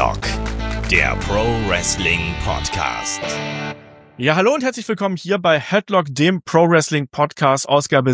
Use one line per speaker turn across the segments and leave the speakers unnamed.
Headlock, der Pro Wrestling Podcast.
Ja, hallo und herzlich willkommen hier bei Headlock, dem Pro Wrestling Podcast, Ausgabe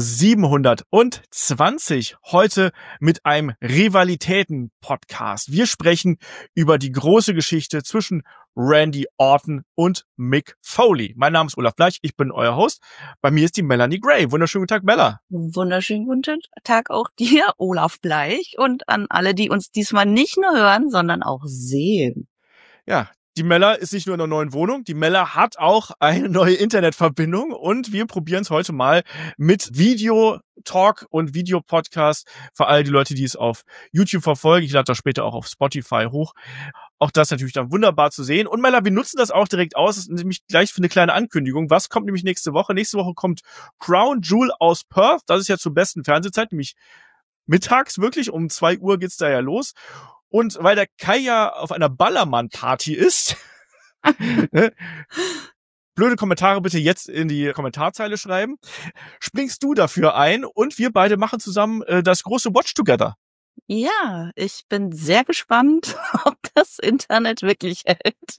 720. Heute mit einem Rivalitäten-Podcast. Wir sprechen über die große Geschichte zwischen Randy Orton und Mick Foley. Mein Name ist Olaf Bleich, ich bin euer Host. Bei mir ist die Melanie Gray. Wunderschönen guten Tag, Mella.
Wunderschönen guten Tag auch dir, Olaf Bleich, und an alle, die uns diesmal nicht nur hören, sondern auch sehen.
Ja, die Mella ist nicht nur in einer neuen Wohnung, die Mella hat auch eine neue Internetverbindung und wir probieren es heute mal mit Video-Talk und Videopodcast für all die Leute, die es auf YouTube verfolgen. Ich lade das später auch auf Spotify hoch. Auch das natürlich dann wunderbar zu sehen. Und Mella, wir nutzen das auch direkt aus. Das ist nämlich gleich für eine kleine Ankündigung. Was kommt nämlich nächste Woche? Nächste Woche kommt Crown Jewel aus Perth. Das ist ja zur besten Fernsehzeit, nämlich mittags wirklich. Um 2 Uhr geht's da ja los. Und weil der Kai ja auf einer Ballermann-Party ist, blöde Kommentare bitte jetzt in die Kommentarzeile schreiben, springst du dafür ein und wir beide machen zusammen das große Watch Together.
Ja, ich bin sehr gespannt, ob das Internet wirklich hält.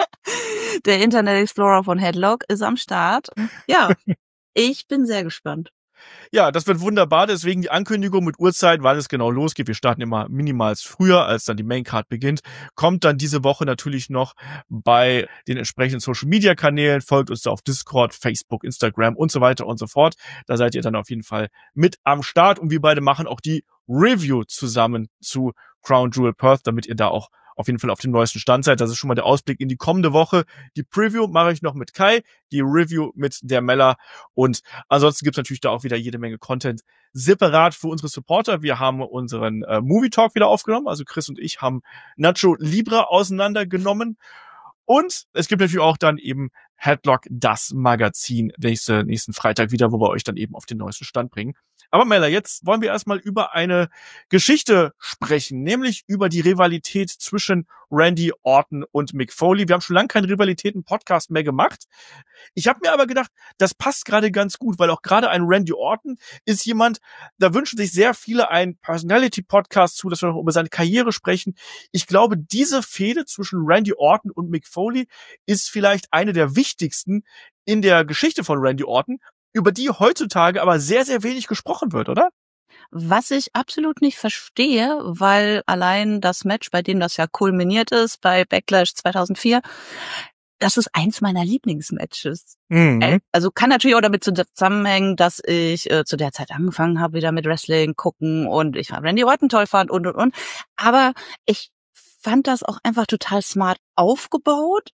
Der Internet Explorer von Headlock ist am Start. Ja, ich bin sehr gespannt.
Ja, das wird wunderbar, deswegen die Ankündigung mit Uhrzeit, wann es genau losgeht. Wir starten immer minimals früher, als dann die Maincard beginnt. Kommt dann diese Woche natürlich noch bei den entsprechenden Social-Media-Kanälen. Folgt uns da auf Discord, Facebook, Instagram und so weiter und so fort. Da seid ihr dann auf jeden Fall mit am Start. Und wir beide machen auch die Review zusammen zu Crown Jewel Perth, damit ihr da auch auf jeden Fall auf dem neuesten Stand seid. Das ist schon mal der Ausblick in die kommende Woche. Die Preview mache ich noch mit Kai, die Review mit der Mella und ansonsten gibt's natürlich da auch wieder jede Menge Content separat für unsere Supporter. Wir haben unseren Movie Talk wieder aufgenommen, also Chris und ich haben Nacho Libre auseinandergenommen und es gibt natürlich auch dann eben Headlock, das Magazin, nächsten Freitag wieder, wo wir euch dann eben auf den neuesten Stand bringen. Aber Mella, jetzt wollen wir erstmal über eine Geschichte sprechen, nämlich über die Rivalität zwischen Randy Orton und Mick Foley. Wir haben schon lange keinen Rivalitäten-Podcast mehr gemacht. Ich habe mir aber gedacht, das passt gerade ganz gut, weil auch gerade ein Randy Orton ist jemand, da wünschen sich sehr viele einen Personality-Podcast zu, dass wir noch über seine Karriere sprechen. Ich glaube, diese Fehde zwischen Randy Orton und Mick Foley ist vielleicht eine der wichtigsten in der Geschichte von Randy Orton, über die heutzutage aber sehr, sehr wenig gesprochen wird, oder?
Was ich absolut nicht verstehe, weil allein das Match, bei dem das ja kulminiert ist, bei Backlash 2004, das ist eins meiner Lieblingsmatches. Also kann natürlich auch damit zusammenhängen, dass ich zu der Zeit angefangen habe, wieder mit Wrestling gucken und ich Randy Orton toll fand und. Aber ich fand das auch einfach total smart aufgebaut.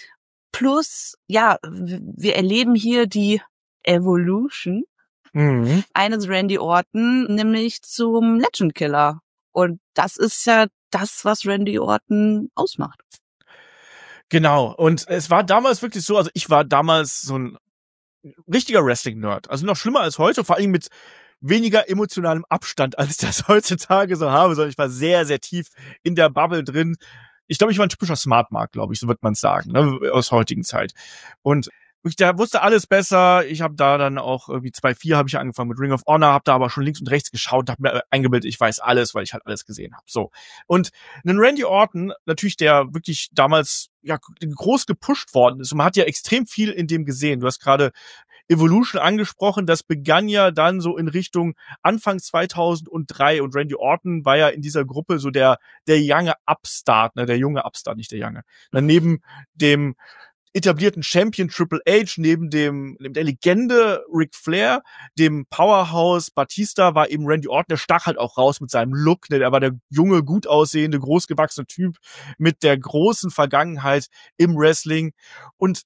Plus, ja, wir erleben hier die Evolution eines Randy Orton, nämlich zum Legend Killer. Und das ist ja das, was Randy Orton ausmacht.
Genau. Und es war damals wirklich so, also ich war damals so ein richtiger Wrestling-Nerd. Also noch schlimmer als heute, vor allem mit weniger emotionalem Abstand, als ich das heutzutage so habe, sondern ich war sehr, sehr tief in der Bubble drin. Ich glaube, ich war ein typischer Smart Mark, glaube ich, so wird man es sagen, ne, aus heutigen Zeit. Und ich da wusste alles besser. Ich habe da dann auch irgendwie 2004 habe ich angefangen mit Ring of Honor, habe da aber schon links und rechts geschaut, habe mir eingebildet, ich weiß alles, weil ich halt alles gesehen habe. So. Und einen Randy Orton, natürlich der wirklich damals ja groß gepusht worden ist. Und man hat ja extrem viel in dem gesehen. Du hast gerade Evolution angesprochen, das begann ja dann so in Richtung Anfang 2003 und Randy Orton war ja in dieser Gruppe so der junge Upstart, ne, der junge Upstart, nicht der junge. Dann neben dem etablierten Champion Triple H, neben der Legende Ric Flair, dem Powerhouse Batista war eben Randy Orton, der stach halt auch raus mit seinem Look, ne, der war der junge, gut aussehende, großgewachsene Typ mit der großen Vergangenheit im Wrestling und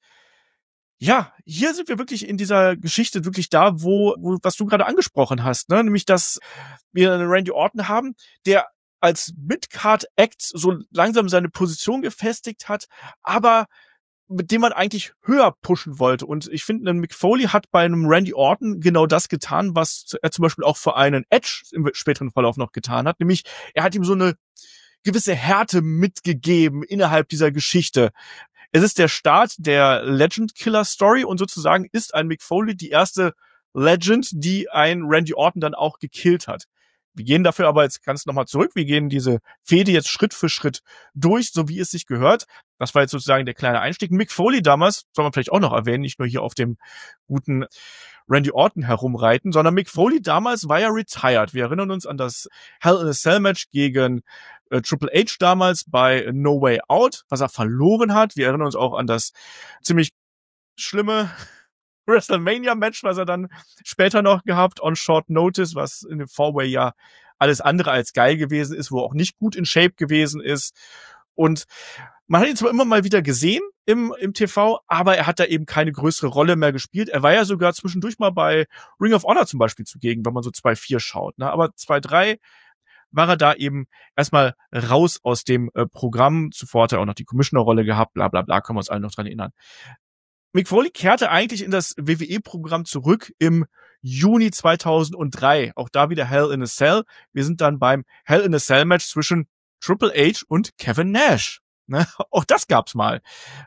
ja, hier sind wir wirklich in dieser Geschichte wirklich da, wo was du gerade angesprochen hast, ne, nämlich dass wir einen Randy Orton haben, der als Mid-Card-Act so langsam seine Position gefestigt hat, aber mit dem man eigentlich höher pushen wollte. Und ich finde, ein Mick Foley hat bei einem Randy Orton genau das getan, was er zum Beispiel auch für einen Edge im späteren Verlauf noch getan hat. Nämlich, er hat ihm so eine gewisse Härte mitgegeben innerhalb dieser Geschichte. Es ist der Start der Legend Killer Story und sozusagen ist ein Mick Foley die erste Legend, die ein Randy Orton dann auch gekillt hat. Wir gehen dafür aber jetzt ganz nochmal zurück. Wir gehen diese Fehde jetzt Schritt für Schritt durch, so wie es sich gehört. Das war jetzt sozusagen der kleine Einstieg. Mick Foley damals, soll man vielleicht auch noch erwähnen, nicht nur hier auf dem guten Randy Orton herumreiten, sondern Mick Foley damals war ja retired. Wir erinnern uns an das Hell in a Cell Match gegen Triple H damals bei No Way Out, was er verloren hat. Wir erinnern uns auch an das ziemlich schlimme WrestleMania-Match, was er dann später noch gehabt, on short notice, was in dem Four-Way ja alles andere als geil gewesen ist, wo er auch nicht gut in Shape gewesen ist. Und man hat ihn zwar immer mal wieder gesehen im TV, aber er hat da eben keine größere Rolle mehr gespielt. Er war ja sogar zwischendurch mal bei Ring of Honor zum Beispiel zugegen, wenn man so 2-4 schaut. Ne? Aber 2-3 war er da eben erstmal raus aus dem Programm. Zuvor hat er auch noch die Commissioner-Rolle gehabt, bla bla bla, können wir uns alle noch dran erinnern. Mick Foley kehrte eigentlich in das WWE-Programm zurück im Juni 2003. Auch da wieder Hell in a Cell. Wir sind dann beim Hell in a Cell Match zwischen Triple H und Kevin Nash. Ne? Auch das gab's mal.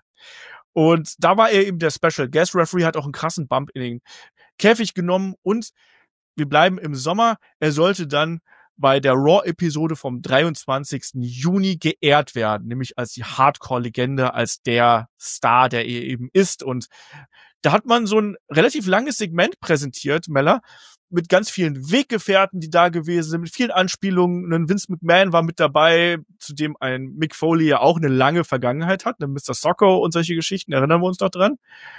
Und da war er eben der Special Guest Referee, hat auch einen krassen Bump in den Käfig genommen. Und wir bleiben im Sommer. Er sollte dann bei der Raw-Episode vom 23. Juni geehrt werden, nämlich als die Hardcore-Legende, als der Star, der er eben ist. Und da hat man so ein relativ langes Segment präsentiert, Mella, mit ganz vielen Weggefährten, die da gewesen sind, mit vielen Anspielungen. Ein Vince McMahon war mit dabei, zu dem ein Mick Foley ja auch eine lange Vergangenheit hat, ein Mr. Socko und solche Geschichten, erinnern wir uns noch dran.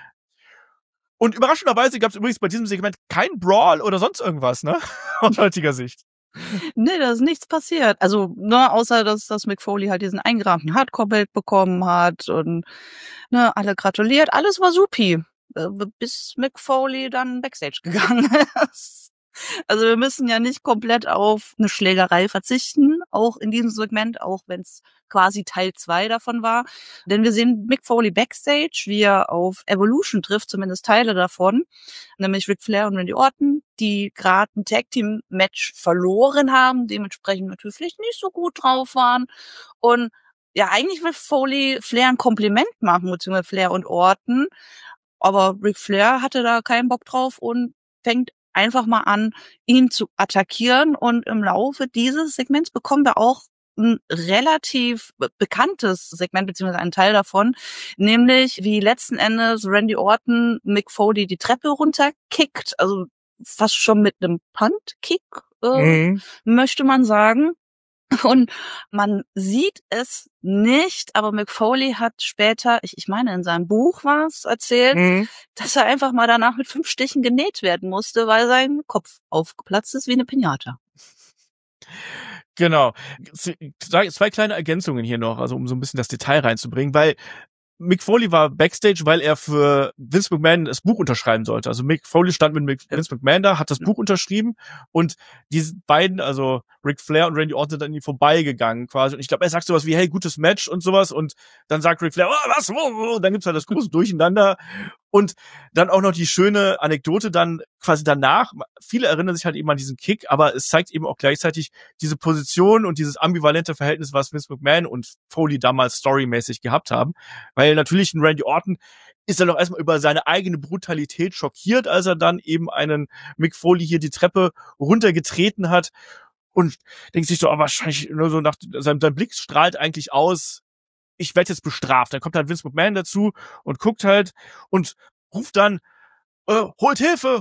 Und überraschenderweise gab es übrigens bei diesem Segment kein Brawl oder sonst irgendwas, ne? Aus heutiger Sicht.
Nee, da ist nichts passiert. Also, ne, außer dass Mick Foley halt diesen eingerahmten Hardcore-Belt bekommen hat und ne, alle gratuliert. Alles war supi. Bis Mick Foley dann Backstage gegangen ist. Also wir müssen ja nicht komplett auf eine Schlägerei verzichten, auch in diesem Segment, auch wenn es quasi Teil 2 davon war. Denn wir sehen Mick Foley Backstage, wie er auf Evolution trifft, zumindest Teile davon, nämlich Ric Flair und Randy Orton, die gerade ein Tag-Team-Match verloren haben, dementsprechend natürlich nicht so gut drauf waren. Und ja, eigentlich will Foley Flair ein Kompliment machen, beziehungsweise Flair und Orton, aber Ric Flair hatte da keinen Bock drauf und fängt einfach mal an, ihn zu attackieren. Und im Laufe dieses Segments bekommen wir auch ein relativ bekanntes Segment, beziehungsweise einen Teil davon, nämlich wie letzten Endes Randy Orton Mick Foley die Treppe runterkickt, also fast schon mit einem Punt-Kick, möchte man sagen. Und man sieht es nicht, aber Mick Foley hat später, ich meine in seinem Buch war es erzählt, dass er einfach mal danach mit 5 Stichen genäht werden musste, weil sein Kopf aufgeplatzt ist wie eine Piñata.
Genau. 2 kleine Ergänzungen hier noch, also um so ein bisschen das Detail reinzubringen, weil Mick Foley war Backstage, weil er für Vince McMahon das Buch unterschreiben sollte. Also Mick Foley stand mit Vince McMahon da, hat das Buch unterschrieben und diese beiden, also Ric Flair und Randy Orton, sind an ihm vorbeigegangen quasi. Und ich glaube, er sagt sowas wie, hey, gutes Match und sowas. Und dann sagt Ric Flair, oh, was? Und dann gibt's halt das große Durcheinander. Und dann auch noch die schöne Anekdote dann quasi danach. Viele erinnern sich halt eben an diesen Kick, aber es zeigt eben auch gleichzeitig diese Position und dieses ambivalente Verhältnis, was Vince McMahon und Foley damals storymäßig gehabt haben. Weil natürlich ein Randy Orton ist dann auch erstmal über seine eigene Brutalität schockiert, als er dann eben einen Mick Foley hier die Treppe runtergetreten hat und denkt sich so, aber wahrscheinlich nur so nach sein Blick strahlt eigentlich aus, ich werde jetzt bestraft. Dann kommt halt Vince McMahon dazu und guckt halt und ruft dann, holt Hilfe!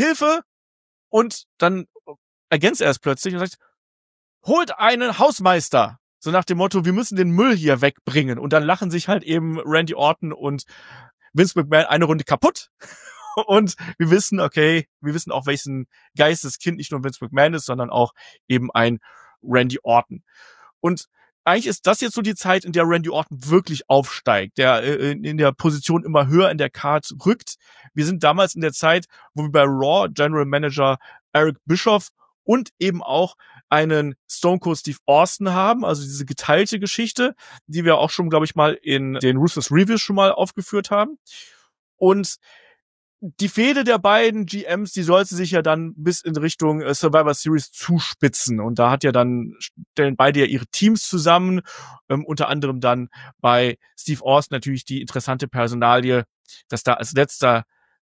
Und dann ergänzt er es plötzlich und sagt, holt einen Hausmeister. So nach dem Motto, wir müssen den Müll hier wegbringen. Und dann lachen sich halt eben Randy Orton und Vince McMahon eine Runde kaputt. Und wir wissen auch, welchen Geisteskind nicht nur Vince McMahon ist, sondern auch eben ein Randy Orton. Und eigentlich ist das jetzt so die Zeit, in der Randy Orton wirklich aufsteigt, der in der Position immer höher in der Card rückt. Wir sind damals in der Zeit, wo wir bei Raw General Manager Eric Bischoff und eben auch einen Stone Cold Steve Austin haben, also diese geteilte Geschichte, die wir auch schon, glaube ich, mal in den Ruthless Reviews schon mal aufgeführt haben. Und die Fehde der beiden GMs, die sollte sich ja dann bis in Richtung Survivor Series zuspitzen. Und da hat ja dann, stellen beide ja ihre Teams zusammen, unter anderem dann bei Steve Austin natürlich die interessante Personalie, dass da als letzter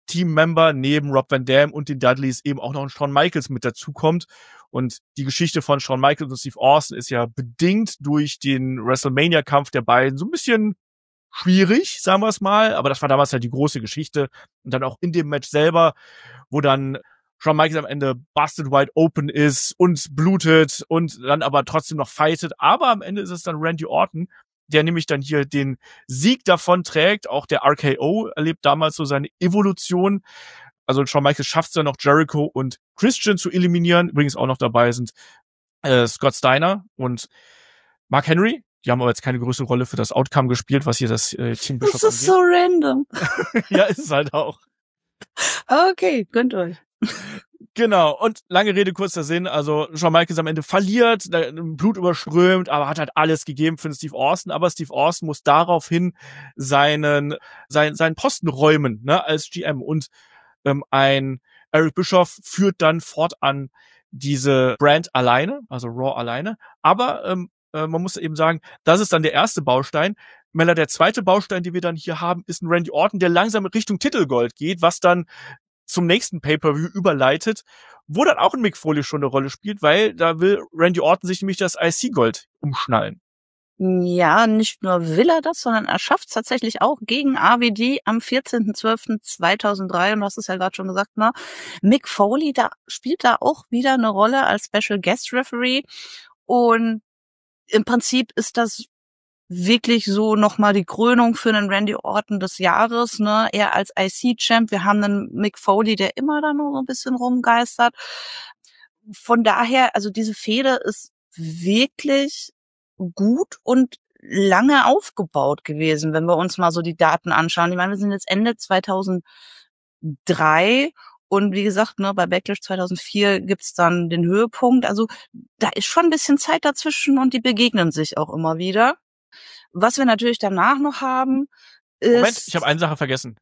Teammember neben Rob Van Dam und den Dudleys eben auch noch ein Shawn Michaels mit dazukommt. Und die Geschichte von Shawn Michaels und Steve Austin ist ja bedingt durch den WrestleMania-Kampf der beiden so ein bisschen schwierig, sagen wir es mal. Aber das war damals halt die große Geschichte. Und dann auch in dem Match selber, wo dann Shawn Michaels am Ende busted wide open ist und blutet und dann aber trotzdem noch fightet. Aber am Ende ist es dann Randy Orton, der nämlich dann hier den Sieg davon trägt. Auch der RKO erlebt damals so seine Evolution. Also Shawn Michaels schafft es dann noch, Jericho und Christian zu eliminieren. Übrigens auch noch dabei sind Scott Steiner und Mark Henry. Die haben aber jetzt keine größere Rolle für das Outcome gespielt, was hier das Team Bischof
angeht. Das ist so random.
Ja, ist es halt auch.
Okay, gönnt euch.
Genau, und lange Rede, kurzer Sinn, also Shawn Michaels am Ende verliert, Blut überströmt, aber hat halt alles gegeben für den Steve Austin, aber Steve Austin muss daraufhin seinen Posten räumen, ne, als GM, und ein Eric Bischoff führt dann fortan diese Brand alleine, also Raw alleine, aber man muss eben sagen, das ist dann der erste Baustein. Mella, der zweite Baustein, den wir dann hier haben, ist ein Randy Orton, der langsam Richtung Titelgold geht, was dann zum nächsten Pay-Per-View überleitet, wo dann auch ein Mick Foley schon eine Rolle spielt, weil da will Randy Orton sich nämlich das IC-Gold umschnallen.
Ja, nicht nur will er das, sondern er schafft es tatsächlich auch gegen RVD am 14.12.2003. Und du hast es ja gerade schon gesagt, ne? Mick Foley spielt da auch wieder eine Rolle als Special Guest Referee. Und im Prinzip ist das wirklich so nochmal die Krönung für einen Randy Orton des Jahres, ne? Er als IC-Champ. Wir haben einen Mick Foley, der immer da nur so ein bisschen rumgeistert. Von daher, also diese Fehde ist wirklich gut und lange aufgebaut gewesen, wenn wir uns mal so die Daten anschauen. Ich meine, wir sind jetzt Ende 2003 und wie gesagt, ne, bei Backlash 2004 gibt's dann den Höhepunkt. Also da ist schon ein bisschen Zeit dazwischen und die begegnen sich auch immer wieder. Was wir natürlich danach noch haben, ist...
Moment, ich habe eine Sache vergessen.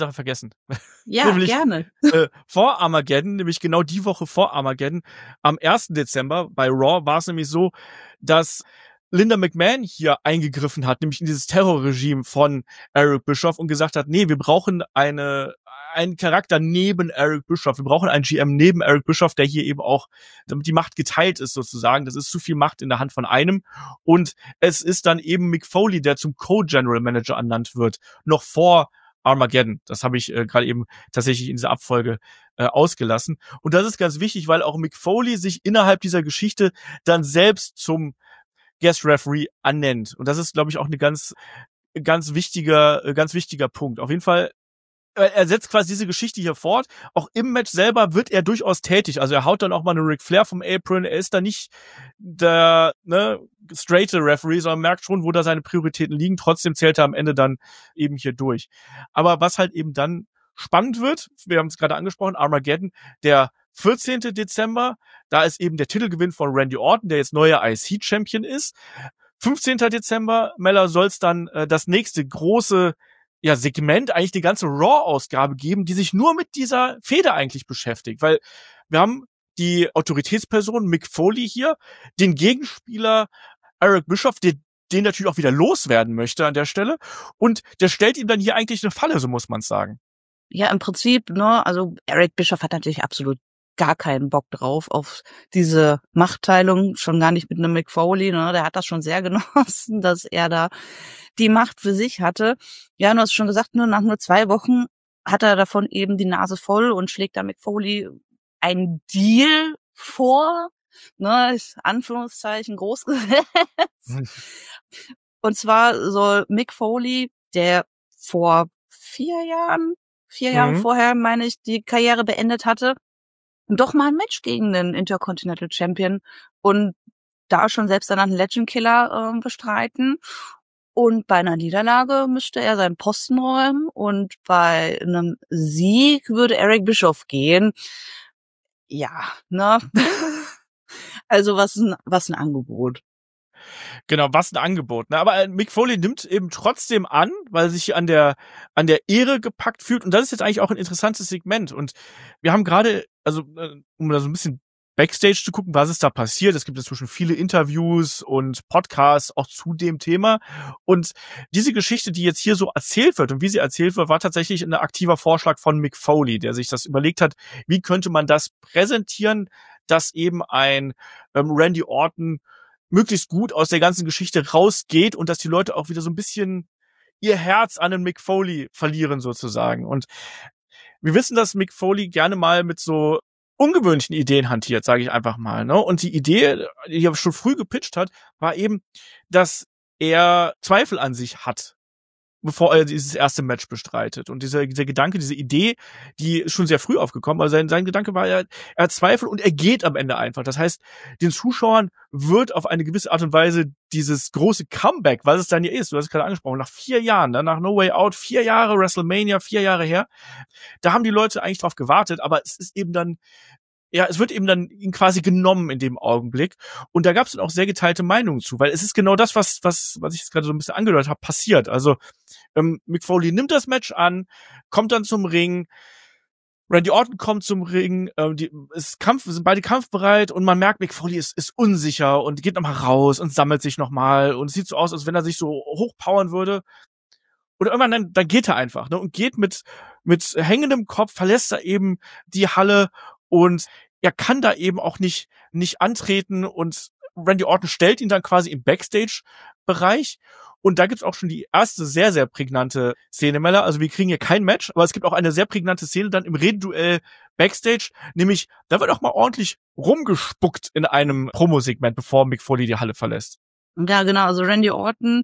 Ja, nämlich, gerne.
Vor Armageddon, nämlich genau die Woche vor Armageddon, am 1. Dezember bei Raw war es nämlich so, dass Linda McMahon hier eingegriffen hat, nämlich in dieses Terrorregime von Eric Bischoff und gesagt hat, nee, wir brauchen einen Charakter neben Eric Bischoff. Wir brauchen einen GM neben Eric Bischoff, der hier eben auch, damit die Macht geteilt ist sozusagen. Das ist zu viel Macht in der Hand von einem. Und es ist dann eben Mick Foley, der zum Co-General Manager ernannt wird, noch vor Armageddon. Das habe ich gerade eben tatsächlich in dieser Abfolge ausgelassen. Und das ist ganz wichtig, weil auch Mick Foley sich innerhalb dieser Geschichte dann selbst zum Guest Referee ernennt. Und das ist, glaube ich, auch eine ganz wichtiger Punkt. Auf jeden Fall, er setzt quasi diese Geschichte hier fort. Auch im Match selber wird er durchaus tätig. Also er haut dann auch mal einen Ric Flair vom Apron. Er ist da nicht der straighte Referee, sondern merkt schon, wo da seine Prioritäten liegen. Trotzdem zählt er am Ende dann eben hier durch. Aber was halt eben dann spannend wird, wir haben es gerade angesprochen, Armageddon, der 14. Dezember, da ist eben der Titelgewinn von Randy Orton, der jetzt neuer IC-Champion ist. 15. Dezember, Mella, soll es dann das nächste große Segment, eigentlich die ganze Raw-Ausgabe geben, die sich nur mit dieser Fehde eigentlich beschäftigt. Weil wir haben die Autoritätsperson Mick Foley hier, den Gegenspieler Eric Bischoff, den natürlich auch wieder loswerden möchte an der Stelle. Und der stellt ihm dann hier eigentlich eine Falle, so muss man es sagen.
Ja, im Prinzip, ne, also Eric Bischoff hat natürlich absolut gar keinen Bock drauf, auf diese Machtteilung, schon gar nicht mit einem Mick Foley, ne, der hat das schon sehr genossen, dass er da die Macht für sich hatte. Ja, du hast schon gesagt, nach nur 2 Wochen hat er davon eben die Nase voll und schlägt da Mick Foley einen Deal vor, ne, Anführungszeichen groß gesetzt. Und zwar soll Mick Foley, der vor 4 Jahre vorher, meine ich, die Karriere beendet hatte, doch mal ein Match gegen den Intercontinental Champion und da schon selbsternannten Legend Killer bestreiten. Und bei einer Niederlage müsste er seinen Posten räumen und bei einem Sieg würde Eric Bischoff gehen. Ja, ne? Also was ein Angebot.
Genau, was ein Angebot. Ne? Aber Mick Foley nimmt eben trotzdem an, weil er sich an der Ehre gepackt fühlt. Und das ist jetzt eigentlich auch ein interessantes Segment. Und wir haben gerade, also um da so ein bisschen Backstage zu gucken, was ist da passiert. Es gibt inzwischen viele Interviews und Podcasts auch zu dem Thema. Und diese Geschichte, die jetzt hier so erzählt wird und wie sie erzählt wird, war tatsächlich ein aktiver Vorschlag von Mick Foley, der sich das überlegt hat, wie könnte man das präsentieren, dass eben ein Randy Orton möglichst gut aus der ganzen Geschichte rausgeht und dass die Leute auch wieder so ein bisschen ihr Herz an den Mick Foley verlieren sozusagen. Und wir wissen, dass Mick Foley gerne mal mit so ungewöhnlichen Ideen hantiert, sage ich einfach mal. Ne? Und die Idee, die er schon früh gepitcht hat, war eben, dass er Zweifel an sich hat, bevor er dieses erste Match bestreitet. Und dieser Gedanke, diese Idee, die ist schon sehr früh aufgekommen. Also sein Gedanke war, er hat Zweifel und er geht am Ende einfach. Das heißt, den Zuschauern wird auf eine gewisse Art und Weise dieses große Comeback, was es dann ja ist, du hast es gerade angesprochen, nach 4 Jahren, dann nach No Way Out, 4 Jahre WrestleMania, 4 Jahre her, da haben die Leute eigentlich drauf gewartet, aber es ist eben dann, ja, es wird eben dann ihn quasi genommen in dem Augenblick. Und da gab es dann auch sehr geteilte Meinungen zu, weil es ist genau das, was ich jetzt gerade so ein bisschen angedeutet habe, passiert. Also Mick Foley nimmt das Match an, kommt dann zum Ring, Randy Orton kommt zum Ring, sind beide kampfbereit und man merkt, Mick Foley ist unsicher und geht nochmal raus und sammelt sich nochmal und es sieht so aus, als wenn er sich so hochpowern würde. Und irgendwann dann geht er einfach, ne, und geht mit hängendem Kopf, verlässt er eben die Halle und er kann da eben auch nicht antreten und Randy Orton stellt ihn dann quasi im Backstage-Bereich. Und da gibt's auch schon die erste sehr, sehr prägnante Szene, Mella. Also wir kriegen hier kein Match, aber es gibt auch eine sehr prägnante Szene dann im Redenduell Backstage. Nämlich, da wird auch mal ordentlich rumgespuckt in einem Promosegment, bevor Mick Foley die Halle verlässt.
Ja, genau. Also Randy Orton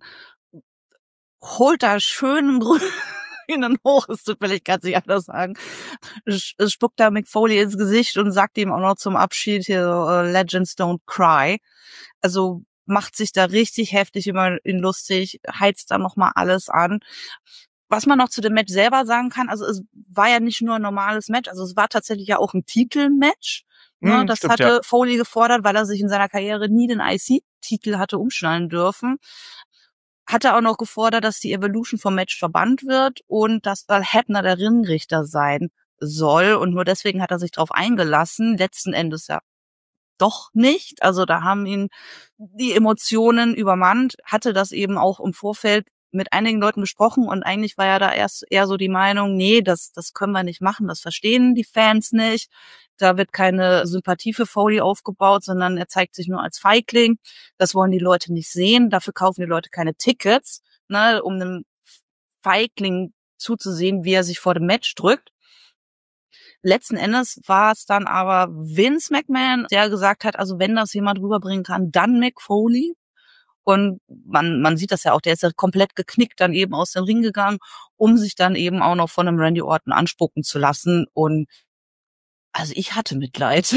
holt da schön ihnen hoch, es tut mir leid, kann ich anders sagen, spuckt da Mick Foley ins Gesicht und sagt ihm auch noch zum Abschied hier, Legends don't cry. Also macht sich da richtig heftig über ihn lustig, heizt da nochmal alles an. Was man noch zu dem Match selber sagen kann, also es war ja nicht nur ein normales Match, also es war tatsächlich ja auch ein Titelmatch. Ne, das stimmt, hatte Foley gefordert, weil er sich in seiner Karriere nie den IC-Titel hatte umschnallen dürfen. Hatte auch noch gefordert, dass die Evolution vom Match verbannt wird und dass Earl Hebner der Ringrichter sein soll. Und nur deswegen hat er sich drauf eingelassen. Letzten Endes ja doch nicht. Also da haben ihn die Emotionen übermannt. Hatte das eben auch im Vorfeld mit einigen Leuten besprochen und eigentlich war ja da erst eher so die Meinung, nee, das können wir nicht machen, das verstehen die Fans nicht. Da wird keine Sympathie für Foley aufgebaut, sondern er zeigt sich nur als Feigling. Das wollen die Leute nicht sehen. Dafür kaufen die Leute keine Tickets, ne, um einem Feigling zuzusehen, wie er sich vor dem Match drückt. Letzten Endes war es dann aber Vince McMahon, der gesagt hat, also wenn das jemand rüberbringen kann, dann Mick Foley. Und man sieht das ja auch, der ist ja komplett geknickt dann eben aus dem Ring gegangen, um sich dann eben auch noch von einem Randy Orton anspucken zu lassen. Und also ich hatte Mitleid.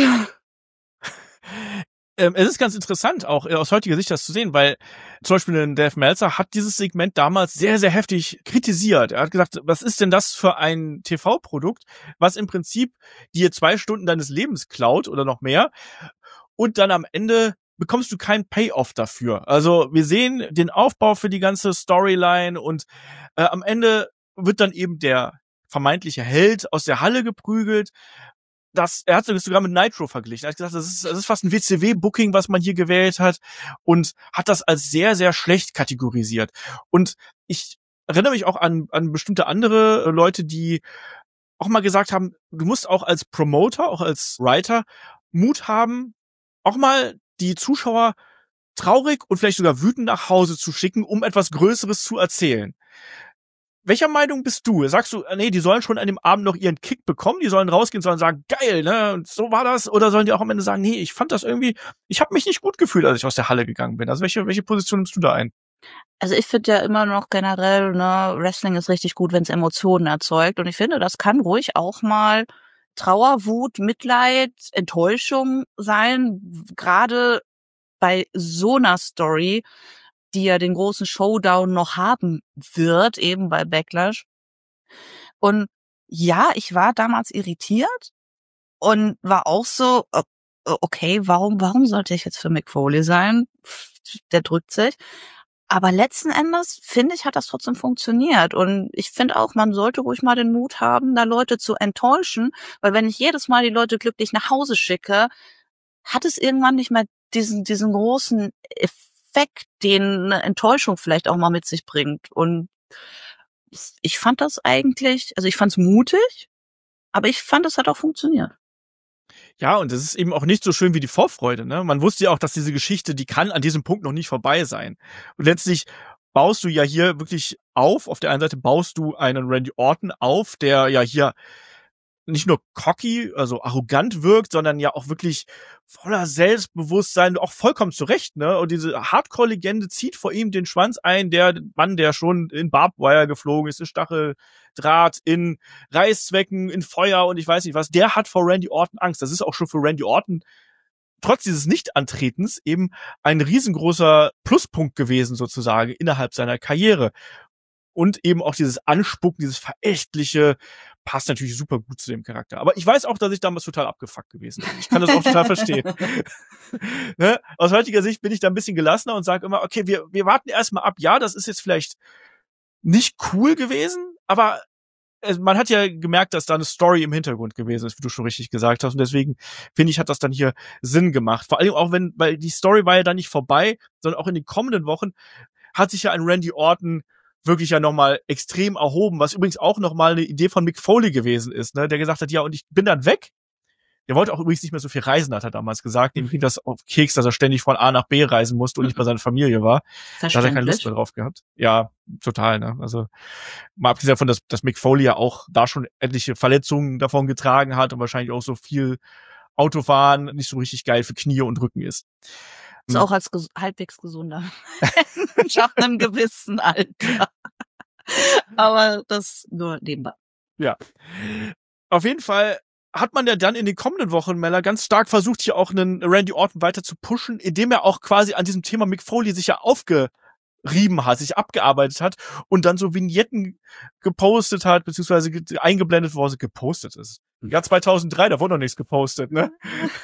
Es ist ganz interessant, auch aus heutiger Sicht das zu sehen, weil zum Beispiel Dave Meltzer hat dieses Segment damals sehr, sehr heftig kritisiert. Er hat gesagt, was ist denn das für ein TV-Produkt, was im Prinzip dir 2 Stunden deines Lebens klaut oder noch mehr und dann am Ende bekommst du keinen Payoff dafür. Also wir sehen den Aufbau für die ganze Storyline und am Ende wird dann eben der vermeintliche Held aus der Halle geprügelt. Er hat es sogar mit Nitro verglichen. Er hat gesagt, das ist fast ein WCW-Booking, was man hier gewählt hat und hat das als sehr, sehr schlecht kategorisiert. Und ich erinnere mich auch an bestimmte andere Leute, die auch mal gesagt haben, du musst auch als Promoter, auch als Writer Mut haben, auch mal die Zuschauer traurig und vielleicht sogar wütend nach Hause zu schicken, um etwas Größeres zu erzählen. Welcher Meinung bist du? Sagst du, nee, die sollen schon an dem Abend noch ihren Kick bekommen, die sollen rausgehen, sollen sagen, geil, ne, und so war das, oder sollen die auch am Ende sagen, nee, ich fand das irgendwie, ich habe mich nicht gut gefühlt, als ich aus der Halle gegangen bin. Also welche Position nimmst du da ein?
Also ich finde ja immer noch generell, ne, Wrestling ist richtig gut, wenn es Emotionen erzeugt und ich finde, das kann ruhig auch mal Trauer, Wut, Mitleid, Enttäuschung sein, gerade bei so einer Story, die ja den großen Showdown noch haben wird, eben bei Backlash. Und ja, ich war damals irritiert und war auch so, okay, warum sollte ich jetzt für Mick Foley sein? Der drückt sich. Aber letzten Endes, finde ich, hat das trotzdem funktioniert. Und ich finde auch, man sollte ruhig mal den Mut haben, da Leute zu enttäuschen. Weil wenn ich jedes Mal die Leute glücklich nach Hause schicke, hat es irgendwann nicht mehr diesen großen Effekt, den eine Enttäuschung vielleicht auch mal mit sich bringt. Und ich fand das eigentlich, also ich fand es mutig, aber ich fand, es hat auch funktioniert.
Ja, und es ist eben auch nicht so schön wie die Vorfreude, ne? Man wusste ja auch, dass diese Geschichte, die kann an diesem Punkt noch nicht vorbei sein. Und letztlich baust du ja hier wirklich auf der einen Seite baust du einen Randy Orton auf, der ja hier nicht nur cocky, also arrogant wirkt, sondern ja auch wirklich voller Selbstbewusstsein, auch vollkommen zurecht, ne? Und diese Hardcore-Legende zieht vor ihm den Schwanz ein, der Mann, der schon in Barbed Wire geflogen ist, in Stacheldraht, in Reißzwecken, in Feuer und ich weiß nicht was, der hat vor Randy Orton Angst. Das ist auch schon für Randy Orton trotz dieses Nicht-Antretens eben ein riesengroßer Pluspunkt gewesen sozusagen innerhalb seiner Karriere. Und eben auch dieses Anspucken, dieses Verächtliche, passt natürlich super gut zu dem Charakter. Aber ich weiß auch, dass ich damals total abgefuckt gewesen bin. Ich kann das auch total verstehen. Ne? Aus heutiger Sicht bin ich da ein bisschen gelassener und sage immer, okay, wir warten erstmal ab. Ja, das ist jetzt vielleicht nicht cool gewesen, aber man hat ja gemerkt, dass da eine Story im Hintergrund gewesen ist, wie du schon richtig gesagt hast. Und deswegen, finde ich, hat das dann hier Sinn gemacht. Vor allem auch, weil die Story war ja dann nicht vorbei, sondern auch in den kommenden Wochen hat sich ja ein Randy Orton wirklich ja nochmal extrem erhoben, was übrigens auch nochmal eine Idee von Mick Foley gewesen ist, ne, der gesagt hat, ja, und ich bin dann weg. Der wollte auch übrigens nicht mehr so viel reisen, hat er damals gesagt. Ihm ging das auf Keks, dass er ständig von A nach B reisen musste und nicht bei seiner Familie war. Da hat er keine Lust mehr drauf gehabt. Ja, total, ne. Also, mal abgesehen davon, dass Mick Foley ja auch da schon etliche Verletzungen davon getragen hat und wahrscheinlich auch so viel Autofahren nicht so richtig geil für Knie und Rücken ist.
Ist auch als halbwegs gesunder Mensch ab einem gewissen Alter. Aber das nur nebenbei.
Ja. Auf jeden Fall hat man ja dann in den kommenden Wochen, Mella, ganz stark versucht, hier auch einen Randy Orton weiter zu pushen, indem er auch quasi an diesem Thema Mick Foley sich ja aufgerieben hat, sich abgearbeitet hat und dann so Vignetten gepostet hat, beziehungsweise eingeblendet, wo er gepostet ist. Im Jahr 2003, da wurde noch nichts gepostet, ne?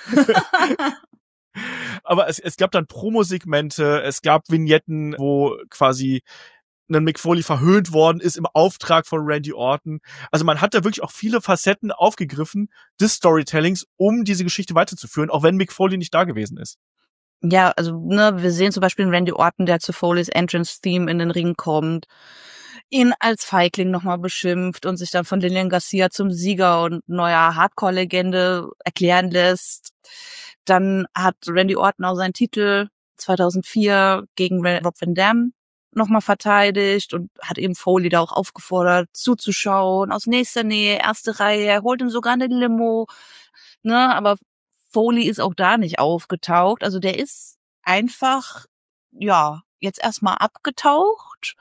Aber es gab dann Promosegmente, es gab Vignetten, wo quasi ein Mick Foley verhöhnt worden ist im Auftrag von Randy Orton. Also man hat da wirklich auch viele Facetten aufgegriffen des Storytellings, um diese Geschichte weiterzuführen, auch wenn Mick Foley nicht da gewesen ist.
Ja, also ne, wir sehen zum Beispiel einen Randy Orton, der zu Foleys Entrance-Theme in den Ring kommt, ihn als Feigling nochmal beschimpft und sich dann von Lillian Garcia zum Sieger und neuer Hardcore-Legende erklären lässt. Dann hat Randy Orton auch seinen Titel 2004 gegen Rob Van Dam nochmal verteidigt und hat eben Foley da auch aufgefordert, zuzuschauen, aus nächster Nähe, erste Reihe, er holt ihm sogar eine Limo, ne, aber Foley ist auch da nicht aufgetaucht, also der ist einfach, ja, jetzt erstmal abgetaucht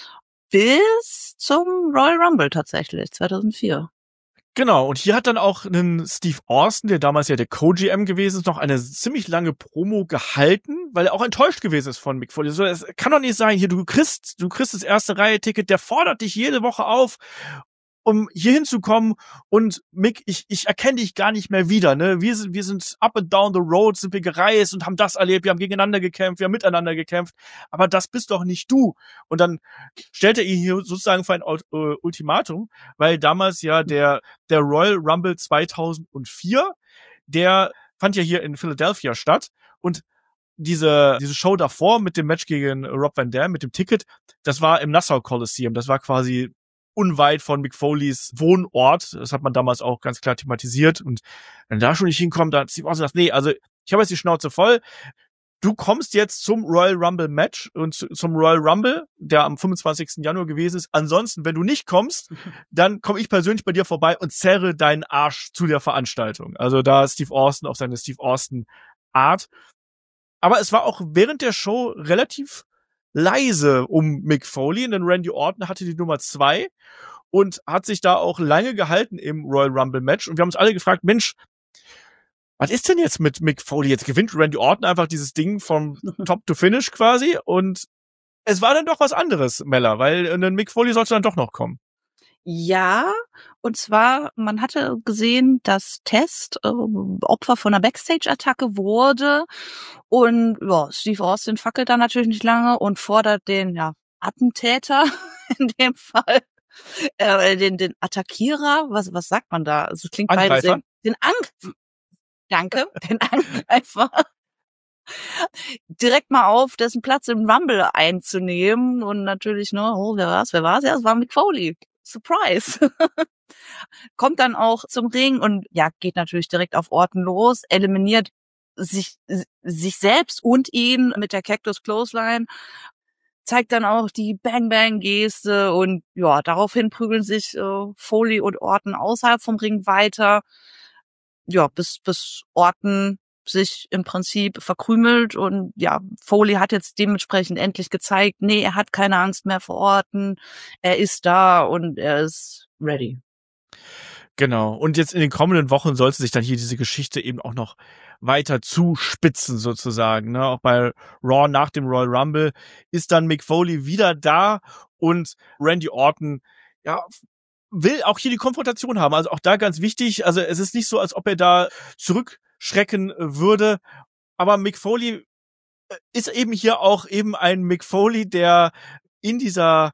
bis zum Royal Rumble tatsächlich, 2004.
Genau, und hier hat dann auch einen Steve Austin, der damals ja der Co-GM gewesen ist, noch eine ziemlich lange Promo gehalten, weil er auch enttäuscht gewesen ist von Mick Foley. So, es kann doch nicht sein, hier, du kriegst das erste Reihe-Ticket, der fordert dich jede Woche auf, um hier hinzukommen und Mick, ich erkenne dich gar nicht mehr wieder, ne? Wir sind up and down the road, sind wir gereist und haben das erlebt, wir haben gegeneinander gekämpft, wir haben miteinander gekämpft, aber das bist doch nicht du. Und dann stellt er ihn hier sozusagen vor ein Ultimatum, weil damals ja der Royal Rumble 2004, der fand ja hier in Philadelphia statt und diese Show davor mit dem Match gegen Rob Van Dam, mit dem Ticket, das war im Nassau Coliseum, das war quasi unweit von Mick Foleys Wohnort. Das hat man damals auch ganz klar thematisiert. Und wenn da schon nicht hinkommt, dann hat Steve Austin gesagt, nee, also ich habe jetzt die Schnauze voll. Du kommst jetzt zum Royal Rumble Match und zum Royal Rumble, der am 25. Januar gewesen ist. Ansonsten, wenn du nicht kommst, dann komme ich persönlich bei dir vorbei und zerre deinen Arsch zu der Veranstaltung. Also da Steve Austin auf seine Steve Austin Art. Aber es war auch während der Show relativ leise um Mick Foley, denn Randy Orton hatte die Nummer 2 und hat sich da auch lange gehalten im Royal Rumble Match und wir haben uns alle gefragt, Mensch, was ist denn jetzt mit Mick Foley? Jetzt gewinnt Randy Orton einfach dieses Ding vom Top to Finish quasi und es war dann doch was anderes, Mella, weil Mick Foley sollte dann doch noch kommen.
Ja, und zwar, man hatte gesehen, dass Test Opfer von einer Backstage-Attacke wurde und ja, Steve Austin fackelt da natürlich nicht lange und fordert den Attentäter in dem Fall, den Attackierer, was sagt man da? Also klingt beide sehr, Danke, den Angreifer direkt mal auf dessen Platz im Rumble einzunehmen und natürlich, wer war's? Ja, es war Mick Foley. Surprise. Kommt dann auch zum Ring und ja, geht natürlich direkt auf Orton los, eliminiert sich selbst und ihn mit der Cactus Clothesline, zeigt dann auch die Bang-Bang-Geste und ja, daraufhin prügeln sich Foley und Orton außerhalb vom Ring weiter. Ja, bis Orton sich im Prinzip verkrümelt und ja, Foley hat jetzt dementsprechend endlich gezeigt, nee, er hat keine Angst mehr vor Orton, er ist da und er ist ready.
Genau. Und jetzt in den kommenden Wochen sollte sich dann hier diese Geschichte eben auch noch weiter zuspitzen sozusagen. Ne? Auch bei Raw nach dem Royal Rumble ist dann Mick Foley wieder da und Randy Orton, ja, will auch hier die Konfrontation haben. Also auch da ganz wichtig. Also es ist nicht so, als ob er da zurückschrecken würde. Aber Mick Foley ist eben hier auch eben ein Mick Foley, der in dieser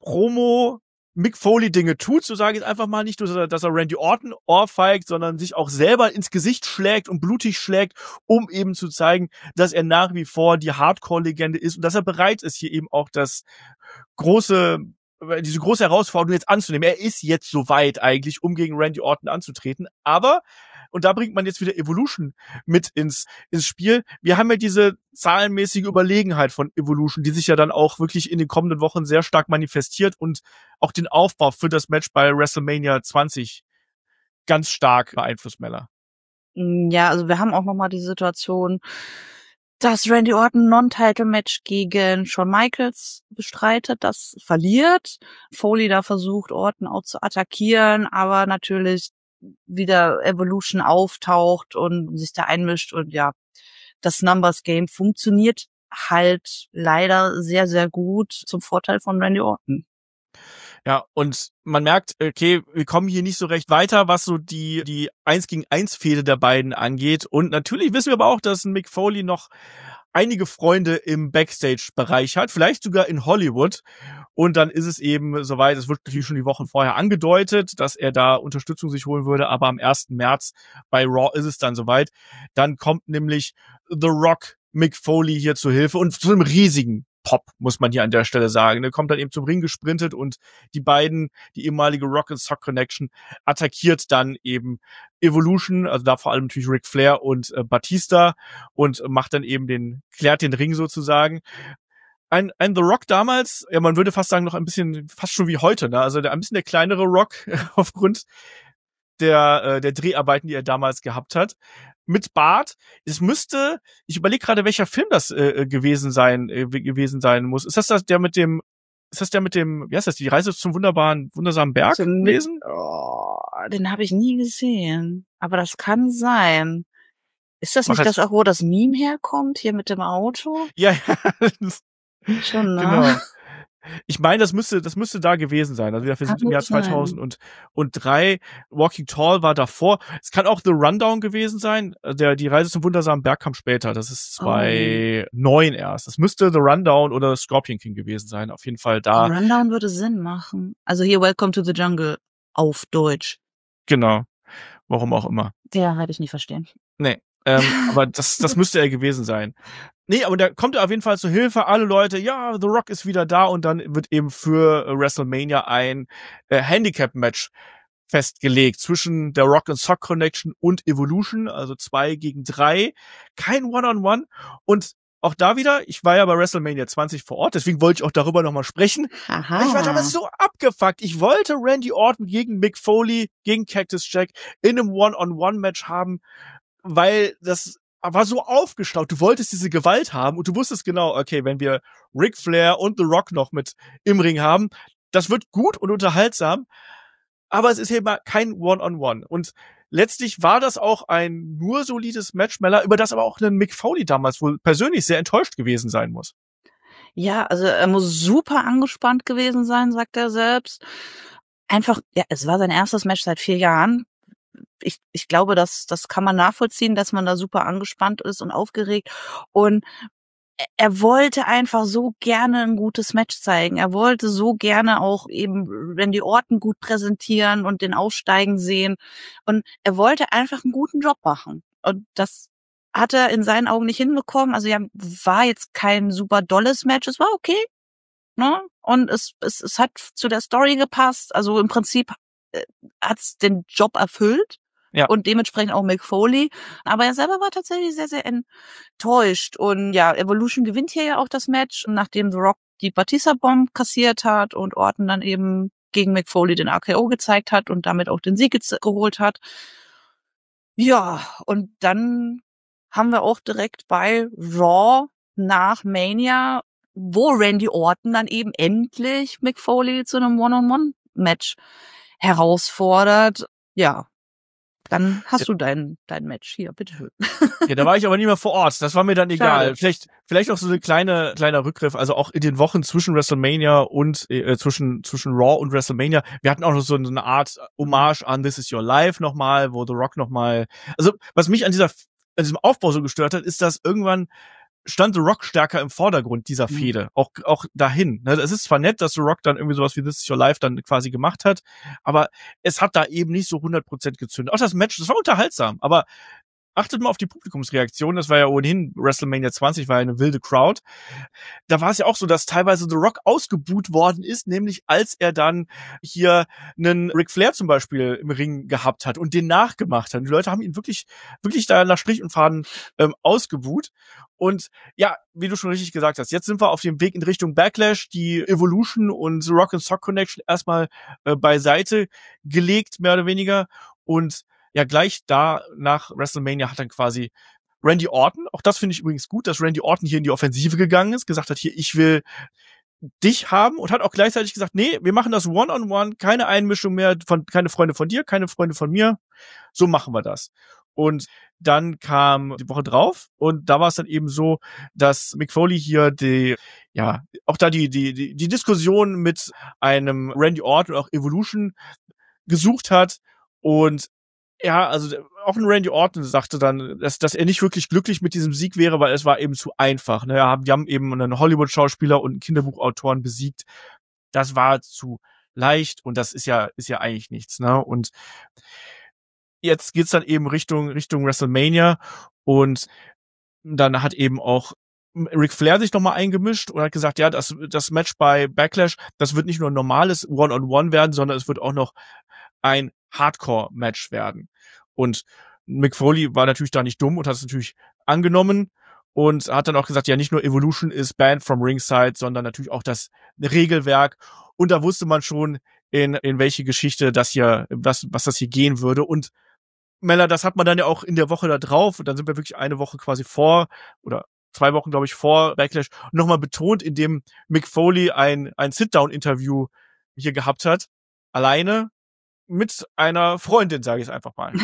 Promo Mick Foley Dinge tut, so sage ich es einfach mal, nicht nur, dass er Randy Orton ohrfeigt, sondern sich auch selber ins Gesicht schlägt und blutig schlägt, um eben zu zeigen, dass er nach wie vor die Hardcore-Legende ist und dass er bereit ist, hier eben auch diese große Herausforderung jetzt anzunehmen. Er ist jetzt soweit eigentlich, um gegen Randy Orton anzutreten, aber und da bringt man jetzt wieder Evolution mit ins Spiel. Wir haben ja diese zahlenmäßige Überlegenheit von Evolution, die sich ja dann auch wirklich in den kommenden Wochen sehr stark manifestiert und auch den Aufbau für das Match bei WrestleMania 20 ganz stark beeinflusst, Mella.
Ja, also wir haben auch nochmal die Situation, dass Randy Orton Non-Title-Match gegen Shawn Michaels bestreitet, das verliert. Foley da versucht, Orton auch zu attackieren, aber natürlich wieder Evolution auftaucht und sich da einmischt und ja, das Numbers Game funktioniert halt leider sehr, sehr gut zum Vorteil von Randy Orton.
Ja, und man merkt, okay, wir kommen hier nicht so recht weiter, was so die 1-gegen-1-Fehde der beiden angeht. Und natürlich wissen wir aber auch, dass Mick Foley noch einige Freunde im Backstage-Bereich hat, vielleicht sogar in Hollywood. Und dann ist es eben soweit, es wird natürlich schon die Wochen vorher angedeutet, dass er da Unterstützung sich holen würde, aber am 1. März bei Raw ist es dann soweit. Dann kommt nämlich The Rock Mick Foley hier zu Hilfe und zu einem riesigen Pop, muss man hier an der Stelle sagen. Der kommt dann eben zum Ring gesprintet und die beiden, die ehemalige Rock and Sock Connection, attackiert dann eben Evolution, also da vor allem natürlich Ric Flair und Batista und macht dann eben klärt den Ring sozusagen. Ein The Rock damals, ja, man würde fast sagen, noch ein bisschen, fast schon wie heute, ne? Also ein bisschen der kleinere Rock aufgrund der Dreharbeiten, die er damals gehabt hat. Mit Bart. Ich überlege gerade, welcher Film das gewesen sein muss. Ist das der mit dem, wie heißt das, die Reise zum wundersamen Berg gewesen?
Den habe ich nie gesehen. Aber das kann sein. Ist das nicht das auch, wo das Meme herkommt, hier mit dem Auto?
Ja.
Schon, ne?
Genau. Ich meine, das müsste da gewesen sein. Also wir sind im Jahr 2003. Walking Tall war davor. Es kann auch The Rundown gewesen sein. Die Reise zum wundersamen Berg kam später. Das ist 2009 erst. Das müsste The Rundown oder Scorpion King gewesen sein. Auf jeden Fall da.
The Rundown würde Sinn machen. Also hier Welcome to the Jungle auf Deutsch.
Genau. Warum auch immer.
Ja, werde ich nicht verstehen.
Nee. Aber das müsste er gewesen sein. Nee, aber da kommt er auf jeden Fall zur Hilfe. Alle Leute, ja, The Rock ist wieder da und dann wird eben für WrestleMania ein Handicap-Match festgelegt zwischen der Rock and Sock Connection und Evolution, also 2 gegen 3. Kein One-on-One. Und auch da wieder, ich war ja bei WrestleMania 20 vor Ort, deswegen wollte ich auch darüber nochmal sprechen.
Aha.
Ich war damals so abgefuckt. Ich wollte Randy Orton gegen Mick Foley, gegen Cactus Jack in einem One-on-One-Match haben, weil das war so aufgestaut. Du wolltest diese Gewalt haben und du wusstest genau, okay, wenn wir Ric Flair und The Rock noch mit im Ring haben, das wird gut und unterhaltsam, aber es ist eben kein One-on-One. Und letztlich war das auch ein nur solides Match, Mella, über das aber auch ein Mick Foley damals wohl persönlich sehr enttäuscht gewesen sein muss.
Ja, also er muss super angespannt gewesen sein, sagt er selbst. Einfach, ja, es war sein erstes Match seit 4 Jahren. Ich glaube, das kann man nachvollziehen, dass man da super angespannt ist und aufgeregt. Und er wollte einfach so gerne ein gutes Match zeigen. Er wollte so gerne auch eben Randy Orton gut präsentieren und den aufsteigen sehen. Und er wollte einfach einen guten Job machen. Und das hat er in seinen Augen nicht hinbekommen. Also ja, war jetzt kein super dolles Match, es war okay, ne? Und es hat zu der Story gepasst. Also im Prinzip hat's den Job erfüllt. Ja. Und dementsprechend auch Mick Foley. Aber er selber war tatsächlich sehr, sehr enttäuscht. Und ja, Evolution gewinnt hier ja auch das Match, nachdem The Rock die Batista-Bomb kassiert hat und Orton dann eben gegen Mick Foley den RKO gezeigt hat und damit auch den Sieg geholt hat. Ja, und dann haben wir auch direkt bei Raw nach Mania, wo Randy Orton dann eben endlich Mick Foley zu einem One-on-One-Match herausfordert. Ja, dann hast du dein Match hier, bitteschön.
Ja, da war ich aber nie mehr vor Ort. Das war mir dann egal. Vielleicht auch so eine kleiner Rückgriff. Also auch in den Wochen zwischen WrestleMania und zwischen Raw und WrestleMania. Wir hatten auch noch so eine Art Hommage an This Is Your Life nochmal, wo The Rock nochmal. Also was mich an diesem Aufbau so gestört hat, ist, dass irgendwann stand The Rock stärker im Vordergrund dieser Fehde, auch dahin. Es ist zwar nett, dass The Rock dann irgendwie sowas wie This Is Your Life dann quasi gemacht hat, aber es hat da eben nicht so 100% gezündet. Auch das Match, das war unterhaltsam, aber achtet mal auf die Publikumsreaktion, das war ja ohnehin WrestleMania 20, war ja eine wilde Crowd. Da war es ja auch so, dass teilweise The Rock ausgebuht worden ist, nämlich als er dann hier einen Ric Flair zum Beispiel im Ring gehabt hat und den nachgemacht hat. Die Leute haben ihn wirklich da nach Strich und Faden ausgebuht. Und ja, wie du schon richtig gesagt hast, jetzt sind wir auf dem Weg in Richtung Backlash, die Evolution und The Rock and Sock Connection erstmal beiseite gelegt, mehr oder weniger. Und ja, gleich da nach WrestleMania hat dann quasi Randy Orton, auch das finde ich übrigens gut, dass Randy Orton hier in die Offensive gegangen ist, gesagt hat, hier, ich will dich haben und hat auch gleichzeitig gesagt, nee, wir machen das One-on-One, keine Einmischung mehr, keine Freunde von dir, keine Freunde von mir, so machen wir das. Und dann kam die Woche drauf und da war es dann eben so, dass Mick Foley hier die Diskussion mit einem Randy Orton und auch Evolution gesucht hat und ja, also auch ein Randy Orton sagte dann, dass er nicht wirklich glücklich mit diesem Sieg wäre, weil es war eben zu einfach. Ne? Die haben eben einen Hollywood-Schauspieler und einen Kinderbuchautoren besiegt. Das war zu leicht und das ist ja eigentlich nichts. Ne? Und jetzt geht's dann eben Richtung WrestleMania und dann hat eben auch Ric Flair sich nochmal eingemischt und hat gesagt, ja, das Match bei Backlash, das wird nicht nur ein normales One-on-One werden, sondern es wird auch noch ein Hardcore-Match werden. Und Mick Foley war natürlich da nicht dumm und hat es natürlich angenommen und hat dann auch gesagt, ja, nicht nur Evolution ist banned from ringside, sondern natürlich auch das Regelwerk. Und da wusste man schon, in welche Geschichte was das hier gehen würde. Und Mella, das hat man dann ja auch in der Woche da drauf. Und dann sind wir wirklich eine Woche quasi vor, oder 2 Wochen, glaube ich, vor Backlash, nochmal betont, indem Mick Foley ein Sit-Down-Interview hier gehabt hat. Alleine mit einer Freundin, sage ich es einfach mal.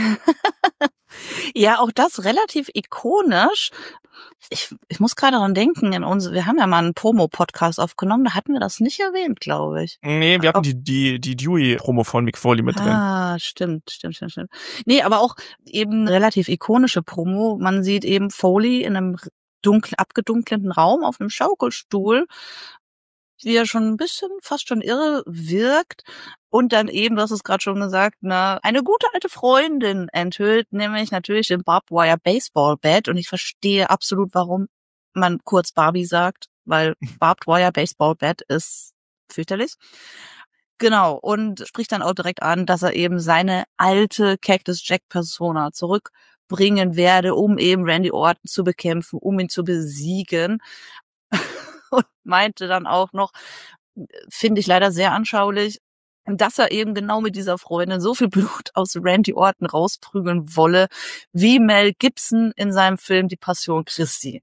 Ja, auch das relativ ikonisch. Ich muss gerade daran denken, wir haben ja mal einen Promo-Podcast aufgenommen, da hatten wir das nicht erwähnt, glaube ich.
Nee, wir hatten die Dewey-Promo von Mick Foley mit drin.
Ah, stimmt. Nee, aber auch eben relativ ikonische Promo. Man sieht eben Foley in einem abgedunkelten Raum auf einem Schaukelstuhl, wie er schon ein bisschen, fast schon irre wirkt und dann eben, du hast es gerade schon gesagt, eine gute alte Freundin enthüllt, nämlich natürlich den Barbed Wire Baseball Bat und ich verstehe absolut, warum man kurz Barbie sagt, weil Barbed Wire Baseball Bat ist fürchterlich. Genau, und spricht dann auch direkt an, dass er eben seine alte Cactus Jack Persona zurückbringen werde, um eben Randy Orton zu bekämpfen, um ihn zu besiegen. Und meinte dann auch noch, finde ich leider sehr anschaulich, dass er eben genau mit dieser Freundin so viel Blut aus Randy Orton rausprügeln wolle, wie Mel Gibson in seinem Film Die Passion Christi.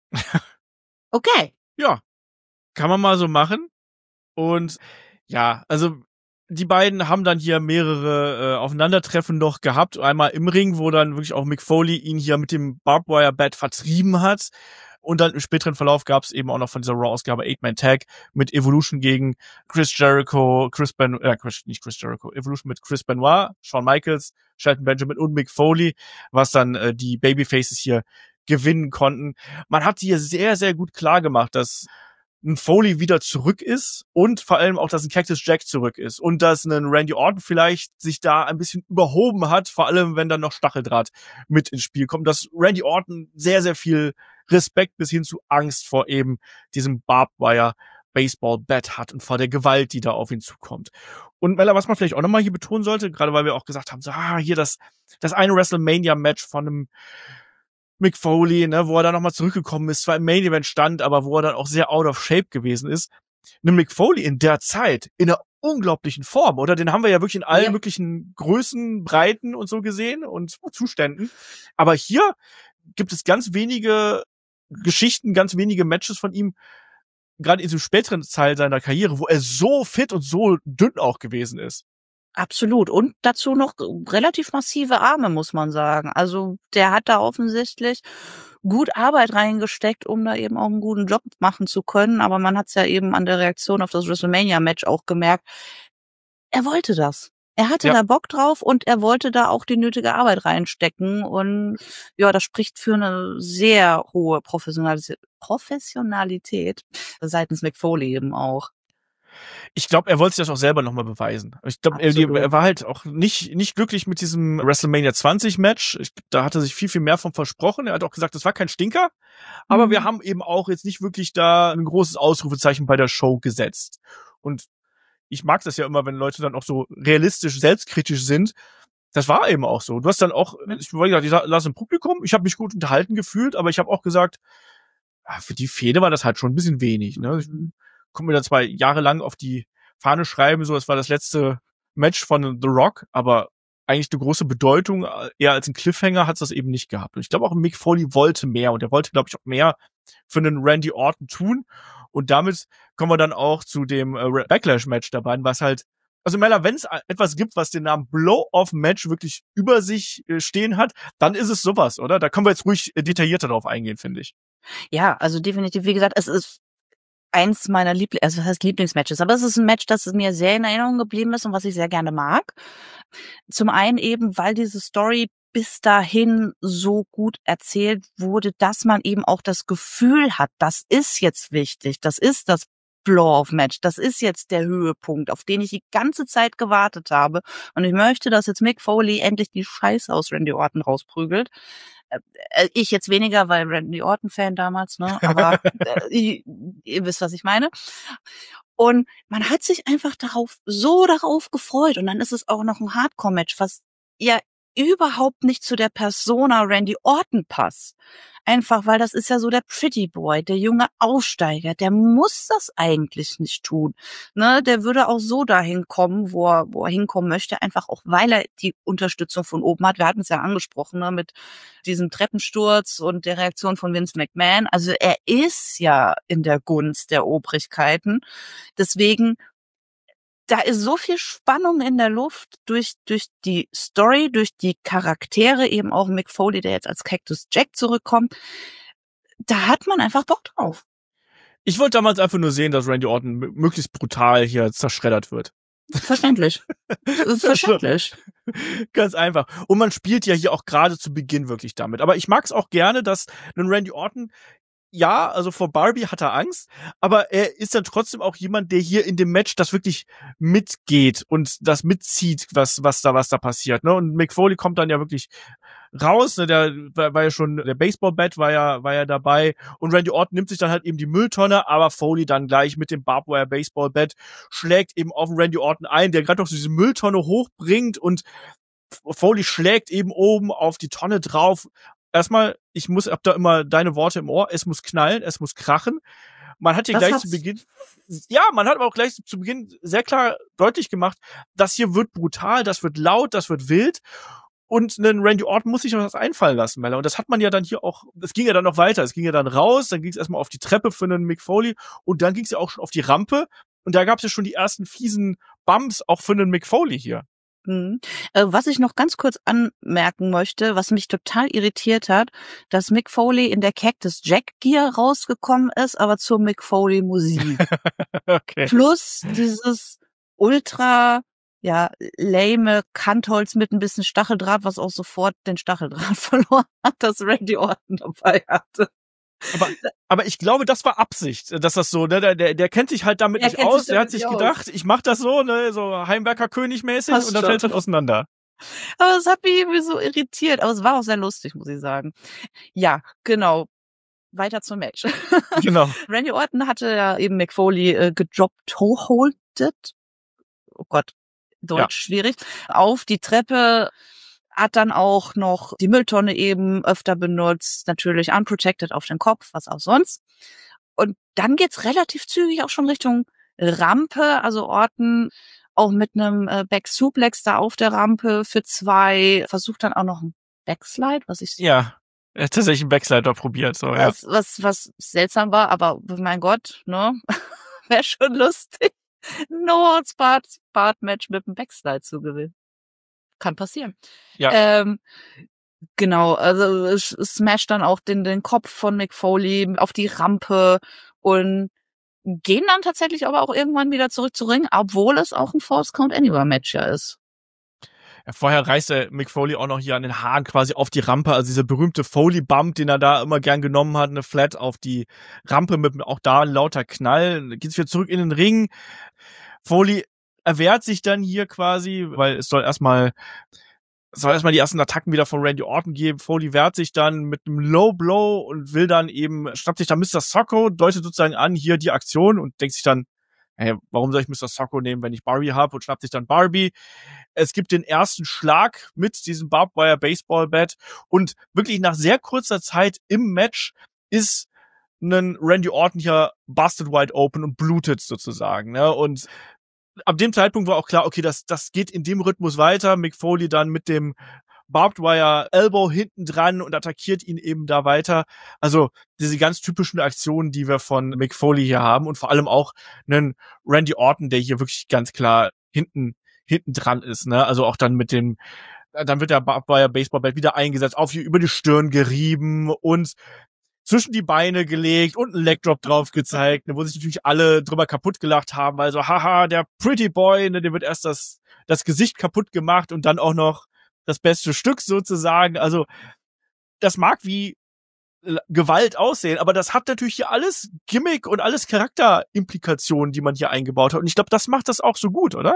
Okay.
Ja, kann man mal so machen. Und ja, also die beiden haben dann hier mehrere Aufeinandertreffen noch gehabt. Einmal im Ring, wo dann wirklich auch Mick Foley ihn hier mit dem Barbed Wire Bat vertrieben hat. Und dann im späteren Verlauf gab es eben auch noch von dieser Raw-Ausgabe 8-Man-Tag mit Evolution gegen Chris Jericho, Evolution mit Chris Benoit, Shawn Michaels, Shelton Benjamin und Mick Foley, was dann die Babyfaces hier gewinnen konnten. Man hat hier sehr, sehr gut klar gemacht, dass ein Foley wieder zurück ist und vor allem auch, dass ein Cactus Jack zurück ist und dass ein Randy Orton vielleicht sich da ein bisschen überhoben hat, vor allem wenn dann noch Stacheldraht mit ins Spiel kommt, dass Randy Orton sehr, sehr viel Respekt bis hin zu Angst vor eben diesem Barbed Wire Baseball Bat hat und vor der Gewalt, die da auf ihn zukommt. Und Mella, was man vielleicht auch nochmal hier betonen sollte, gerade weil wir auch gesagt haben, so, hier das eine WrestleMania-Match von einem Mick Foley, ne, wo er dann nochmal zurückgekommen ist, zwar im Main Event stand, aber wo er dann auch sehr out of shape gewesen ist. Ne, Mick Foley in der Zeit in einer unglaublichen Form, oder? Den haben wir ja wirklich in allen möglichen Größen, Breiten und so gesehen und Zuständen. Aber hier gibt es ganz wenige Geschichten, ganz wenige Matches von ihm, gerade in diesem späteren Teil seiner Karriere, wo er so fit und so dünn auch gewesen ist.
Absolut. Und dazu noch relativ massive Arme, muss man sagen. Also der hat da offensichtlich gut Arbeit reingesteckt, um da eben auch einen guten Job machen zu können. Aber man hat es ja eben an der Reaktion auf das WrestleMania-Match auch gemerkt. Er wollte das. Er hatte da Bock drauf und er wollte da auch die nötige Arbeit reinstecken. Und ja, das spricht für eine sehr hohe Professionalität seitens Mick Foley eben auch.
Ich glaube, er wollte sich das auch selber nochmal beweisen. Ich glaube, er war halt auch nicht glücklich mit diesem WrestleMania 20 Match. Da hat er sich viel, viel mehr von versprochen. Er hat auch gesagt, das war kein Stinker. Aber wir haben eben auch jetzt nicht wirklich da ein großes Ausrufezeichen bei der Show gesetzt. Und ich mag das ja immer, wenn Leute dann auch so realistisch, selbstkritisch sind. Das war eben auch so. Du hast dann auch, ich saß im Publikum, ich habe mich gut unterhalten gefühlt, aber ich habe auch gesagt, für die Fehde war das halt schon ein bisschen wenig, ne? Ich konnte mir da 2 Jahre lang auf die Fahne schreiben, so, es war das letzte Match von The Rock, aber eigentlich eine große Bedeutung, eher als ein Cliffhanger hat's das eben nicht gehabt. Und ich glaube auch Mick Foley wollte mehr und er wollte, glaube ich, auch mehr für einen Randy Orton tun. Und damit kommen wir dann auch zu dem Backlash-Match dabei, was halt, also Mella, wenn es etwas gibt, was den Namen Blow-Off-Match wirklich über sich stehen hat, dann ist es sowas, oder? Da können wir jetzt ruhig detaillierter drauf eingehen, finde ich.
Ja, also definitiv, wie gesagt, es ist eins meiner das heißt Lieblingsmatches, aber es ist ein Match, das mir sehr in Erinnerung geblieben ist und was ich sehr gerne mag. Zum einen eben, weil diese Story bis dahin so gut erzählt wurde, dass man eben auch das Gefühl hat, das ist jetzt wichtig, das ist das Blow-Off-Match, das ist jetzt der Höhepunkt, auf den ich die ganze Zeit gewartet habe und ich möchte, dass jetzt Mick Foley endlich die Scheiße aus Randy Orton rausprügelt. Ich jetzt weniger, weil Randy Orton-Fan damals, ne? Aber ihr wisst, was ich meine. Und man hat sich einfach darauf gefreut. Und dann ist es auch noch ein Hardcore-Match, was ja überhaupt nicht zu der Persona Randy Orton passt. Einfach, weil das ist ja so der Pretty Boy, der junge Aufsteiger, der muss das eigentlich nicht tun. Ne, der würde auch so dahin kommen, wo er hinkommen möchte, einfach auch, weil er die Unterstützung von oben hat. Wir hatten es ja angesprochen, ne, mit diesem Treppensturz und der Reaktion von Vince McMahon. Also er ist ja in der Gunst der Obrigkeiten. Deswegen, da ist so viel Spannung in der Luft durch die Story, durch die Charaktere, eben auch Mick Foley, der jetzt als Cactus Jack zurückkommt. Da hat man einfach Bock drauf.
Ich wollte damals einfach nur sehen, dass Randy Orton möglichst brutal hier zerschreddert wird.
Verständlich. Verständlich.
Ganz einfach. Und man spielt ja hier auch gerade zu Beginn wirklich damit. Aber ich mag es auch gerne, dass ein Randy Orton, ja, also vor Barbie hat er Angst, aber er ist dann trotzdem auch jemand, der hier in dem Match das wirklich mitgeht und das mitzieht, was da passiert, ne? Und Mick Foley kommt dann ja wirklich raus, ne? Der war ja schon, der Baseball-Bat war ja dabei und Randy Orton nimmt sich dann halt eben die Mülltonne, aber Foley dann gleich mit dem Barbed Wire Baseball-Bat schlägt eben auf Randy Orton ein, der gerade noch so diese Mülltonne hochbringt und Foley schlägt eben oben auf die Tonne drauf. Erstmal, hab da immer deine Worte im Ohr, es muss knallen, es muss krachen. Man hat hier gleich zu Beginn, man hat aber auch gleich zu Beginn sehr klar deutlich gemacht, das hier wird brutal, das wird laut, das wird wild. Und ein Randy Orton muss sich noch was einfallen lassen, Mella. Und das hat man ja dann hier auch, es ging ja dann noch weiter, es ging ja dann raus, dann ging es erstmal auf die Treppe für einen Mick Foley und dann ging es ja auch schon auf die Rampe und da gab es ja schon die ersten fiesen Bumps auch für einen Mick Foley hier.
Was ich noch ganz kurz anmerken möchte, was mich total irritiert hat, dass Mick Foley in der Cactus Jack Gear rausgekommen ist, aber zur Mick Foley Musik.
Okay.
Plus dieses ultra, lame Kantholz mit ein bisschen Stacheldraht, was auch sofort den Stacheldraht verloren hat, das Randy Orton dabei hatte.
Aber ich glaube, das war Absicht, dass das so, ne, der kennt sich halt damit nicht aus, der hat sich gedacht, ich mach das so, ne, so Heimwerker-König-mäßig und dann fällt es halt auseinander.
Aber es hat mich irgendwie so irritiert, aber es war auch sehr lustig, muss ich sagen. Ja, genau. Weiter zum Match.
Genau.
Randy Orton hatte ja eben Mick Foley gedroppt-holdet. Oh Gott, Deutsch schwierig. Auf die Treppe, hat dann auch noch die Mülltonne eben öfter benutzt, natürlich unprotected auf den Kopf, was auch sonst. Und dann geht's relativ zügig auch schon Richtung Rampe, also Orton auch mit einem Back-Suplex da auf der Rampe für 2, versucht dann auch noch ein Backslide,
Ja, er hat tatsächlich einen Backslide probiert, so, ja.
Was seltsam war, aber mein Gott, ne, wäre schon lustig, No-Holds-Barred-Match mit einem Backslide zu gewinnen. Kann passieren.
Ja.
Genau, also es smasht dann auch den Kopf von Mick Foley auf die Rampe und gehen dann tatsächlich aber auch irgendwann wieder zurück zu Ring, obwohl es auch ein False Count Anywhere Match ja ist.
Ja, vorher reißt der Mick Foley auch noch hier an den Haaren quasi auf die Rampe, also dieser berühmte Foley-Bump, den er da immer gern genommen hat, eine Flat auf die Rampe mit auch da ein lauter Knall. Dann geht's wieder zurück in den Ring. Foley erwehrt sich dann hier quasi, weil es soll erstmal die ersten Attacken wieder von Randy Orton geben. Foley wehrt sich dann mit einem Low Blow und will dann eben, schnappt sich dann Mr. Socko, deutet sozusagen an, hier die Aktion und denkt sich dann, hey, warum soll ich Mr. Socko nehmen, wenn ich Barbie habe, und schnappt sich dann Barbie. Es gibt den ersten Schlag mit diesem Barbed Wire Baseball Bat und wirklich nach sehr kurzer Zeit im Match ist ein Randy Orton hier busted wide open und blutet sozusagen, ne, und ab dem Zeitpunkt war auch klar, okay, das geht in dem Rhythmus weiter. Mick Foley dann mit dem Barbed Wire Elbow hinten dran und attackiert ihn eben da weiter. Also diese ganz typischen Aktionen, die wir von Mick Foley hier haben und vor allem auch einen Randy Orton, der hier wirklich ganz klar hinten dran ist, ne? Also auch dann dann wird der Barbed Wire Baseball Bat wieder eingesetzt, auf hier über die Stirn gerieben und zwischen die Beine gelegt und einen Legdrop drauf gezeigt, wo sich natürlich alle drüber kaputt gelacht haben, weil so, haha, der Pretty Boy, ne, dem wird erst das Gesicht kaputt gemacht und dann auch noch das beste Stück sozusagen. Also das mag wie Gewalt aussehen, aber das hat natürlich hier alles Gimmick und alles Charakterimplikationen, die man hier eingebaut hat. Und ich glaube, das macht das auch so gut, oder?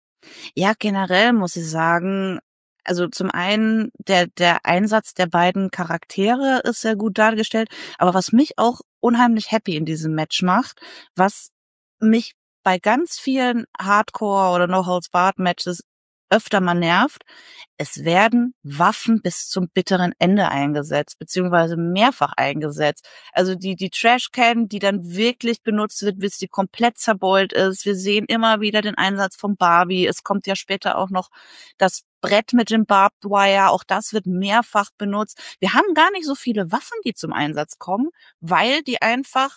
Ja, generell muss ich sagen, also zum einen der Einsatz der beiden Charaktere ist sehr gut dargestellt, aber was mich auch unheimlich happy in diesem Match macht, was mich bei ganz vielen Hardcore- oder No-Holds-Barred-Matches öfter mal nervt, es werden Waffen bis zum bitteren Ende eingesetzt, beziehungsweise mehrfach eingesetzt. Also die Trashcan, die dann wirklich benutzt wird, bis die komplett zerbeult ist. Wir sehen immer wieder den Einsatz von Barbie. Es kommt ja später auch noch das Brett mit dem Barbed Wire. Auch das wird mehrfach benutzt. Wir haben gar nicht so viele Waffen, die zum Einsatz kommen, weil die einfach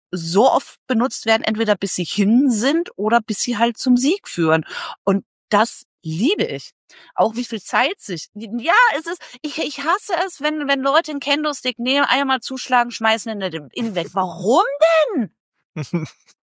so oft benutzt werden, entweder bis sie hin sind oder bis sie halt zum Sieg führen. Und das liebe ich. Auch wie viel Zeit ja, ich hasse es, wenn Leute einen Kendo-Stick nehmen, einmal zuschlagen, schmeißen in weg. Warum denn?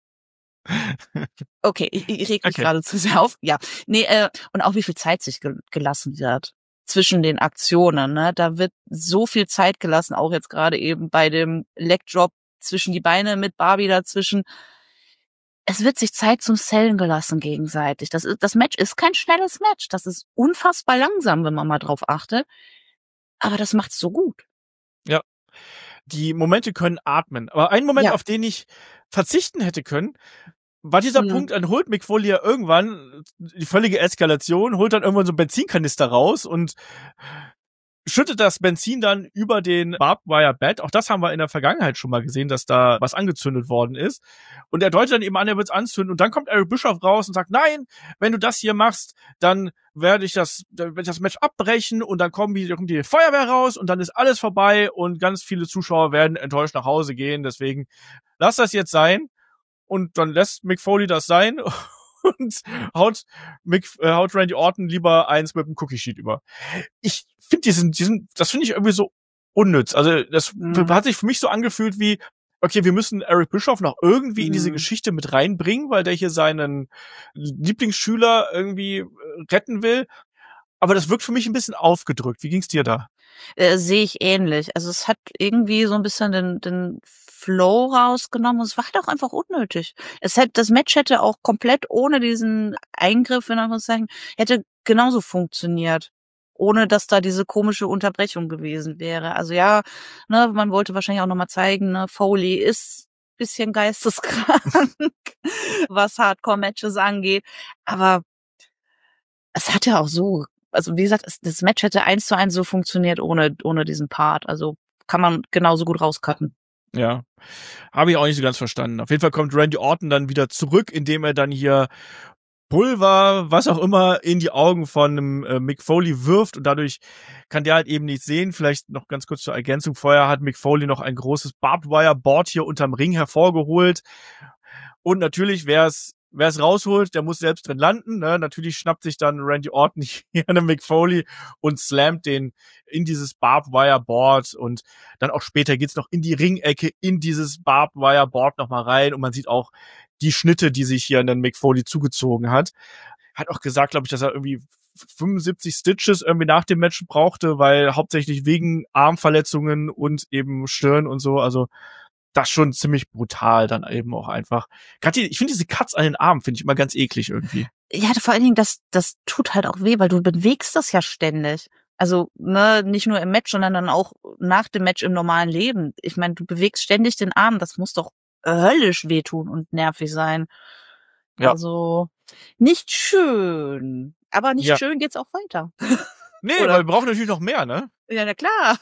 Okay, ich reg mich gerade zu sehr auf. Ja, nee, und auch wie viel Zeit sich gelassen wird zwischen den Aktionen, ne? Da wird so viel Zeit gelassen, auch jetzt gerade eben bei dem Leg-Drop zwischen die Beine mit Barbie dazwischen. Es wird sich Zeit zum Sellen gelassen gegenseitig. Das Match ist kein schnelles Match. Das ist unfassbar langsam, wenn man mal drauf achtet. Aber das macht's so gut.
Ja. Die Momente können atmen. Aber ein Moment, auf den ich verzichten hätte können, war dieser Punkt, dann holt Mick Foley ja irgendwann die völlige Eskalation, holt dann irgendwann so einen Benzinkanister raus und schüttet das Benzin dann über den Barbed Wire Bat. Auch das haben wir in der Vergangenheit schon mal gesehen, dass da was angezündet worden ist. Und er deutet dann eben an, er wird es anzünden. Und dann kommt Eric Bischoff raus und sagt, nein, wenn du das hier machst, dann werde ich das Match abbrechen und dann kommt die Feuerwehr raus und dann ist alles vorbei und ganz viele Zuschauer werden enttäuscht nach Hause gehen. Deswegen lass das jetzt sein. Und dann lässt Mick Foley das sein und haut Randy Orton lieber eins mit dem Cookie-Sheet über. Ich finde das finde ich irgendwie so unnütz. Also das hat sich für mich so angefühlt wie, okay, wir müssen Eric Bischoff noch irgendwie in diese Geschichte mit reinbringen, weil der hier seinen Lieblingsschüler irgendwie retten will. Aber das wirkt für mich ein bisschen aufgedrückt. Wie ging's dir da?
Sehe ich ähnlich. Also es hat irgendwie so ein bisschen den Flow rausgenommen und es war halt auch einfach unnötig. Das Match hätte auch komplett ohne diesen Eingriff, in Anführungszeichen, hätte genauso funktioniert. Ohne dass da diese komische Unterbrechung gewesen wäre. Also ja, ne, man wollte wahrscheinlich auch nochmal zeigen, ne, Foley ist ein bisschen geisteskrank, was Hardcore-Matches angeht. Aber es hat ja auch so, also wie gesagt, das Match hätte 1:1 so funktioniert ohne diesen Part. Also kann man genauso gut rauscutten.
Ja, habe ich auch nicht so ganz verstanden. Auf jeden Fall kommt Randy Orton dann wieder zurück, indem er dann hier Pulver, was auch immer, in die Augen von einem Mick Foley wirft und dadurch kann der halt eben nichts sehen. Vielleicht noch ganz kurz zur Ergänzung. Vorher hat Mick Foley noch ein großes Barbed Wire Board hier unterm Ring hervorgeholt. Und natürlich, wer es rausholt, der muss selbst drin landen. Ne? Natürlich schnappt sich dann Randy Orton hier einen Mick Foley und slammt den in dieses Barbed Wire Board. Und dann auch später geht's noch in die Ringecke, in dieses Barbed Wire Board nochmal rein. Und man sieht auch die Schnitte, die sich hier an den Mick Foley zugezogen hat. Hat auch gesagt, glaube ich, dass er irgendwie 75 Stitches irgendwie nach dem Match brauchte, weil hauptsächlich wegen Armverletzungen und eben Stirn und so. Also das schon ziemlich brutal dann eben auch einfach. Gerade ich finde diese Cuts an den Armen finde ich immer ganz eklig irgendwie.
Ja, vor allen Dingen, das tut halt auch weh, weil du bewegst das ja ständig. Also, ne, nicht nur im Match, sondern dann auch nach dem Match im normalen Leben. Ich meine, du bewegst ständig den Arm, das muss doch höllisch wehtun und nervig sein. Ja. Also, nicht schön. Aber nicht schön geht's auch weiter.
Nee, weil wir brauchen natürlich noch mehr, ne?
Ja, na klar.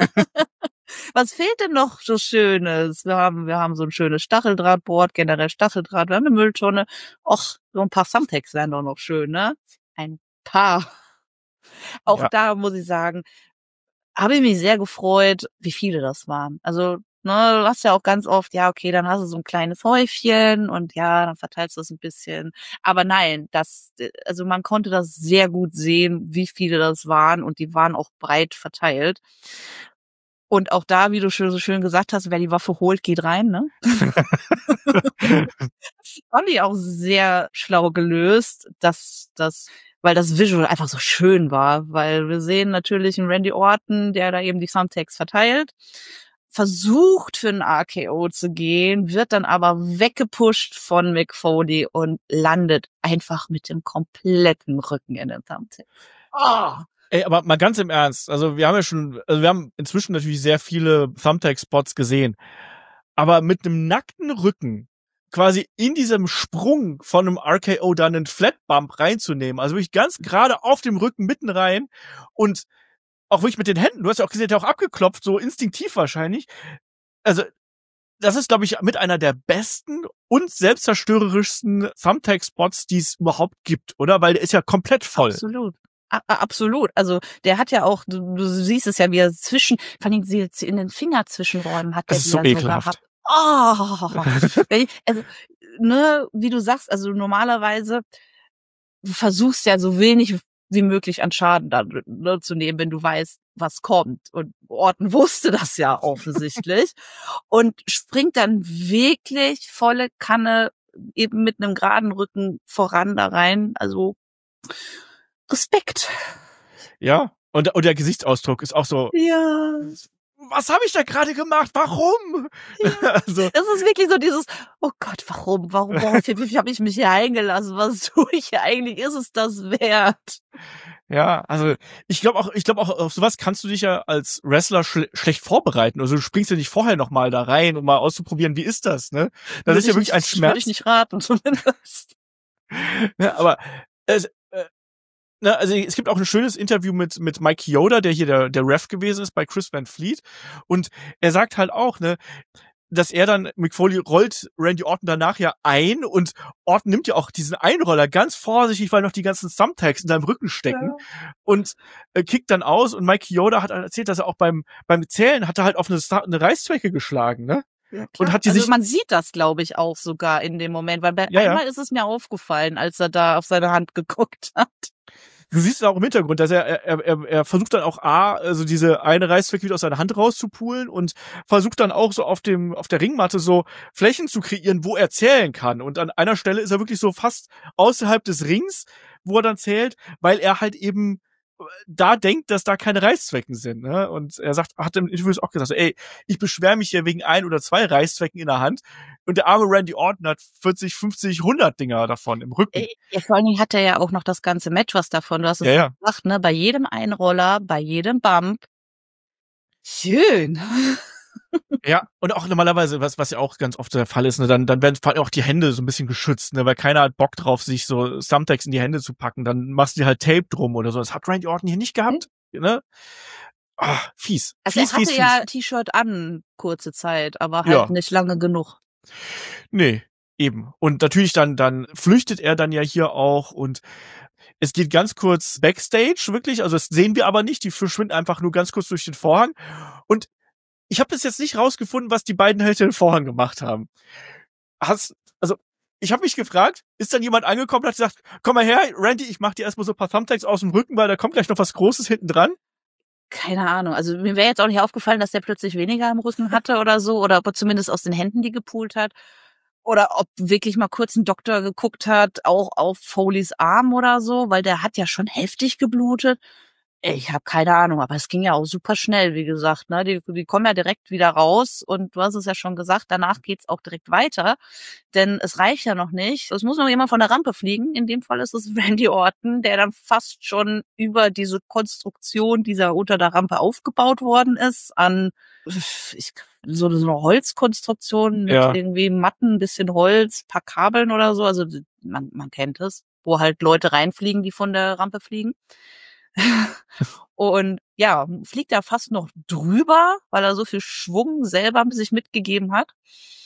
Was fehlt denn noch so Schönes? Wir haben so ein schönes Stacheldrahtboard, generell Stacheldraht, wir haben eine Mülltonne. Och, so ein paar Thumbtacks wären doch noch schön, ne? Ein paar. Auch da muss ich sagen, habe ich mich sehr gefreut, wie viele das waren. Also, ne, du hast ja auch ganz oft, ja, okay, dann hast du so ein kleines Häufchen und ja, dann verteilst du es ein bisschen. Aber nein, also man konnte das sehr gut sehen, wie viele das waren und die waren auch breit verteilt. Und auch da, wie du so schön gesagt hast, wer die Waffe holt, geht rein, ne? Fand ich auch sehr schlau gelöst, weil das Visual einfach so schön war, weil wir sehen natürlich einen Randy Orton, der da eben die Thumbtacks verteilt, versucht für einen RKO zu gehen, wird dann aber weggepusht von Mick Foley und landet einfach mit dem kompletten Rücken in den Thumbtack.
Oh. Ey, aber mal ganz im Ernst, also wir haben inzwischen natürlich sehr viele Thumbtack-Spots gesehen, aber mit einem nackten Rücken quasi in diesem Sprung von einem RKO dann einen Flatbump reinzunehmen, also wirklich ganz gerade auf dem Rücken mitten rein und auch wirklich mit den Händen, du hast ja auch gesehen, der hat auch abgeklopft, so instinktiv wahrscheinlich, also das ist, glaube ich, mit einer der besten und selbstzerstörerischsten Thumbtack-Spots, die es überhaupt gibt, oder? Weil der ist ja komplett voll.
Absolut. Absolut. Also der hat ja auch, du siehst es ja, wie er vor allem in den Fingerzwischenräumen hat der
das ist so ekelhaft.
Also, ne, wie du sagst, also normalerweise du versuchst ja so wenig wie möglich an Schaden da zu nehmen, wenn du weißt, was kommt. Und Orton wusste das ja offensichtlich und springt dann wirklich volle Kanne eben mit einem geraden Rücken voran da rein. Also Respekt.
Ja, und der Gesichtsausdruck ist auch so.
Ja.
Was habe ich da gerade gemacht? Warum?
Ja. Also, das ist wirklich so dieses, oh Gott, warum habe ich mich hier eingelassen? Was tue ich hier eigentlich? Ist es das wert?
Ja, also ich glaube auch auf sowas kannst du dich ja als Wrestler schlecht vorbereiten. Also du springst ja nicht vorher noch mal da rein, um mal auszuprobieren, wie ist das, ne? Das ist ja wirklich ein Schmerz.
Würde ich nicht raten, zumindest.
Ja, aber also es gibt auch ein schönes Interview mit Mike Chioda, der hier der Ref gewesen ist bei Chris Van Fleet. Und er sagt halt auch, ne, dass er dann, Mick Foley rollt Randy Orton danach ja ein und Orton nimmt ja auch diesen Einroller ganz vorsichtig, weil noch die ganzen Thumbtacks in seinem Rücken stecken und kickt dann aus. Und Mike Chioda hat erzählt, dass er auch beim Zählen hat er halt auf eine Reißzwecke geschlagen, ne?
Ja, und hat also man sieht das, glaube ich, auch sogar in dem Moment, weil einmal ist es mir aufgefallen, als er da auf seine Hand geguckt hat.
Du siehst es auch im Hintergrund, dass er versucht dann auch also diese eine Reißzwecke wieder aus seiner Hand rauszupulen und versucht dann auch so auf der Ringmatte so Flächen zu kreieren, wo er zählen kann. Und an einer Stelle ist er wirklich so fast außerhalb des Rings, wo er dann zählt, weil er halt eben da denkt, dass da keine Reißzwecken sind, ne? Und er hat im Interview auch gesagt, so, ey, ich beschwere mich hier wegen 1 oder 2 Reißzwecken in der Hand und der arme Randy Orton hat 40, 50, 100 Dinger davon im Rücken.
Ja, vor allen Dingen hat er ja auch noch das ganze Match was davon. Du hast es gesagt, ne? Bei jedem Einroller, bei jedem Bump. Schön.
Ja, und auch normalerweise, was ja auch ganz oft der Fall ist, ne, dann werden auch die Hände so ein bisschen geschützt, ne, weil keiner hat Bock drauf, sich so Thumbtacks in die Hände zu packen, dann machst du dir halt Tape drum oder so. Das hat Randy Orton hier nicht gehabt, ne? Fies.
Also
fies,
er hatte
fies,
ja
fies.
T-Shirt an, kurze Zeit, aber halt nicht lange genug.
Nee, eben. Und natürlich dann flüchtet er dann ja hier auch und es geht ganz kurz Backstage, wirklich, also das sehen wir aber nicht, die verschwinden einfach nur ganz kurz durch den Vorhang und ich habe bis jetzt nicht rausgefunden, was die beiden hinter den Vorhang gemacht haben. Ich habe mich gefragt, ist dann jemand angekommen und hat gesagt, komm mal her, Randy, ich mach dir erstmal so ein paar Thumbtacks aus dem Rücken, weil da kommt gleich noch was Großes hinten dran?
Keine Ahnung. Also mir wäre jetzt auch nicht aufgefallen, dass der plötzlich weniger im Rücken hatte oder so, oder ob er zumindest aus den Händen die gepoolt hat. Oder ob wirklich mal kurz ein Doktor geguckt hat, auch auf Foleys Arm oder so, weil der hat ja schon heftig geblutet. Ich habe keine Ahnung, aber es ging ja auch super schnell, wie gesagt, ne? Die kommen ja direkt wieder raus und du hast es ja schon gesagt, danach geht's auch direkt weiter, denn es reicht ja noch nicht. Es muss noch jemand von der Rampe fliegen. In dem Fall ist es Randy Orton, der dann fast schon über diese Konstruktion, die da unter der Rampe aufgebaut worden ist, an so eine Holzkonstruktion mit irgendwie Matten, ein bisschen Holz, paar Kabeln oder so. Also man kennt es, wo halt Leute reinfliegen, die von der Rampe fliegen. Und ja, fliegt da fast noch drüber, weil er so viel Schwung selber sich mitgegeben hat.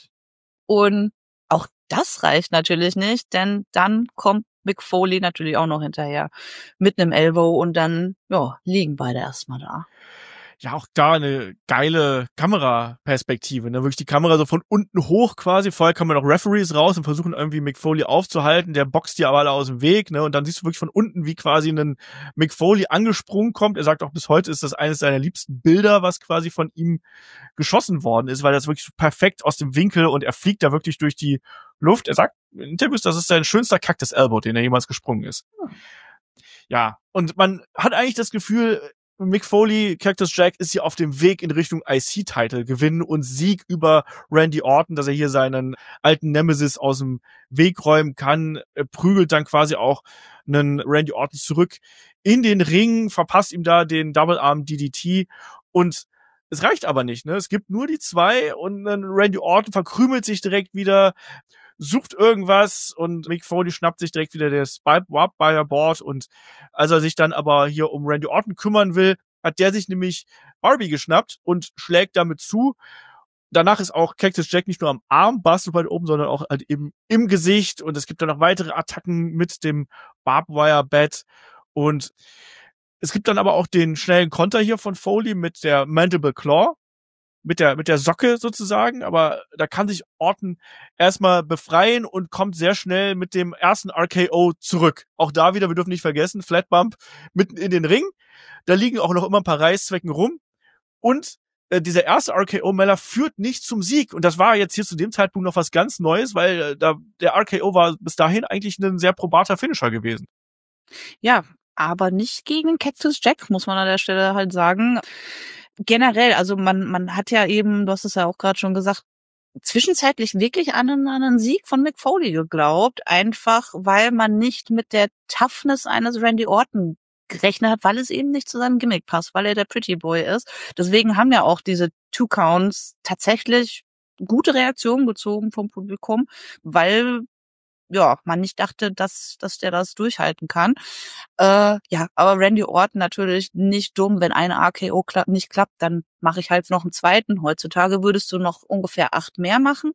Und auch das reicht natürlich nicht, denn dann kommt Mick Foley natürlich auch noch hinterher mit einem Elbow und dann liegen beide erstmal da.
Ja, auch da eine geile Kameraperspektive, ne? Wirklich die Kamera so von unten hoch quasi. Vorher kommen noch Referees raus und versuchen irgendwie Mick Foley aufzuhalten. Der boxt die aber alle aus dem Weg, ne? Und dann siehst du wirklich von unten, wie quasi ein Mick Foley angesprungen kommt. Er sagt auch, bis heute ist das eines seiner liebsten Bilder, was quasi von ihm geschossen worden ist, weil das wirklich perfekt aus dem Winkel und er fliegt da wirklich durch die Luft. Er sagt in Interviews, das ist sein schönster Cactus Elbow, den er jemals gesprungen ist. Ja, und man hat eigentlich das Gefühl, Mick Foley, Cactus Jack, ist hier auf dem Weg in Richtung IC-Title gewinnen und Sieg über Randy Orton, dass er hier seinen alten Nemesis aus dem Weg räumen kann. Er prügelt dann quasi auch einen Randy Orton zurück in den Ring, verpasst ihm da den Double Arm DDT und es reicht aber nicht, ne? Es gibt nur die 2 und dann Randy Orton verkrümelt sich direkt wieder, sucht irgendwas und Mick Foley schnappt sich direkt wieder das Board und als er sich dann aber hier um Randy Orton kümmern will, hat der sich nämlich Barbie geschnappt und schlägt damit zu. Danach ist auch Cactus Jack nicht nur am Arm Basketball oben, sondern auch halt eben im Gesicht und es gibt dann noch weitere Attacken mit dem Barbed Wire Bat und es gibt dann aber auch den schnellen Konter hier von Foley mit der Mandible Claw. Mit der Socke sozusagen, aber da kann sich Orton erstmal befreien und kommt sehr schnell mit dem ersten RKO zurück. Auch da wieder, wir dürfen nicht vergessen, Flatbump mitten in den Ring. Da liegen auch noch immer ein paar Reißzwecken rum. Und dieser erste RKO-Meller führt nicht zum Sieg. Und das war jetzt hier zu dem Zeitpunkt noch was ganz Neues, weil der RKO war bis dahin eigentlich ein sehr probater Finisher gewesen.
Ja, aber nicht gegen Cactus Jack, muss man an der Stelle halt sagen. Generell, also man hat ja eben, du hast es ja auch gerade schon gesagt, zwischenzeitlich wirklich an einen Sieg von Mick Foley geglaubt, einfach weil man nicht mit der Toughness eines Randy Orton gerechnet hat, weil es eben nicht zu seinem Gimmick passt, weil er der Pretty Boy ist. Deswegen haben ja auch diese 2 Counts tatsächlich gute Reaktionen gezogen vom Publikum, weil man nicht dachte, dass der das durchhalten kann. Aber Randy Orton natürlich nicht dumm. Wenn eine RKO nicht klappt, dann mache ich halt noch einen zweiten. Heutzutage würdest du noch ungefähr 8 mehr machen.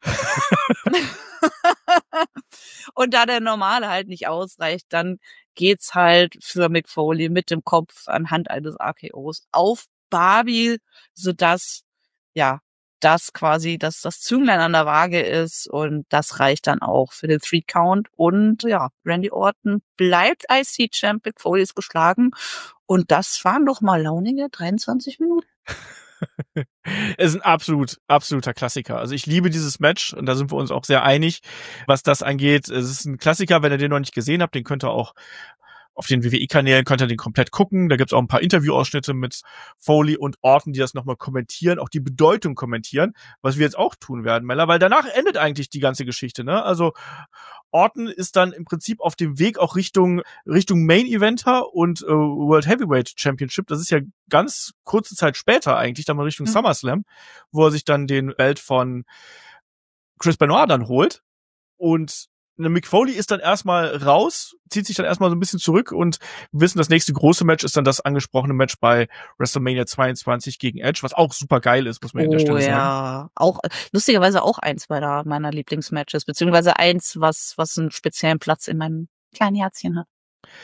Und da der normale halt nicht ausreicht, dann geht's halt für Mick Foley mit dem Kopf anhand eines RKOs auf Barbie, sodass das quasi das Zünglein an der Waage ist und das reicht dann auch für den 3-Count und Randy Orton bleibt IC-Champ, Mick Foley ist geschlagen und das waren doch mal launige 23 Minuten.
Es ist ein absoluter Klassiker. Also ich liebe dieses Match und da sind wir uns auch sehr einig, was das angeht. Es ist ein Klassiker, wenn ihr den noch nicht gesehen habt, den könnt ihr auch auf den WWE-Kanälen könnt ihr den komplett gucken. Da gibt's auch ein paar Interviewausschnitte mit Foley und Orton, die das nochmal kommentieren, auch die Bedeutung kommentieren, was wir jetzt auch tun werden, Mella, weil danach endet eigentlich die ganze Geschichte, ne? Also Orton ist dann im Prinzip auf dem Weg auch Richtung Main Eventer und World Heavyweight Championship. Das ist ja ganz kurze Zeit später eigentlich, dann mal Richtung SummerSlam, wo er sich dann den Belt von Chris Benoit dann holt. Und Mick Foley ist dann erstmal raus, zieht sich dann erstmal so ein bisschen zurück und wir wissen, das nächste große Match ist dann das angesprochene Match bei WrestleMania 22 gegen Edge, was auch super geil ist, muss man an der Stelle sagen.
Ja, auch lustigerweise auch eins meiner Lieblingsmatches, beziehungsweise eins, was einen speziellen Platz in meinem kleinen Herzchen hat.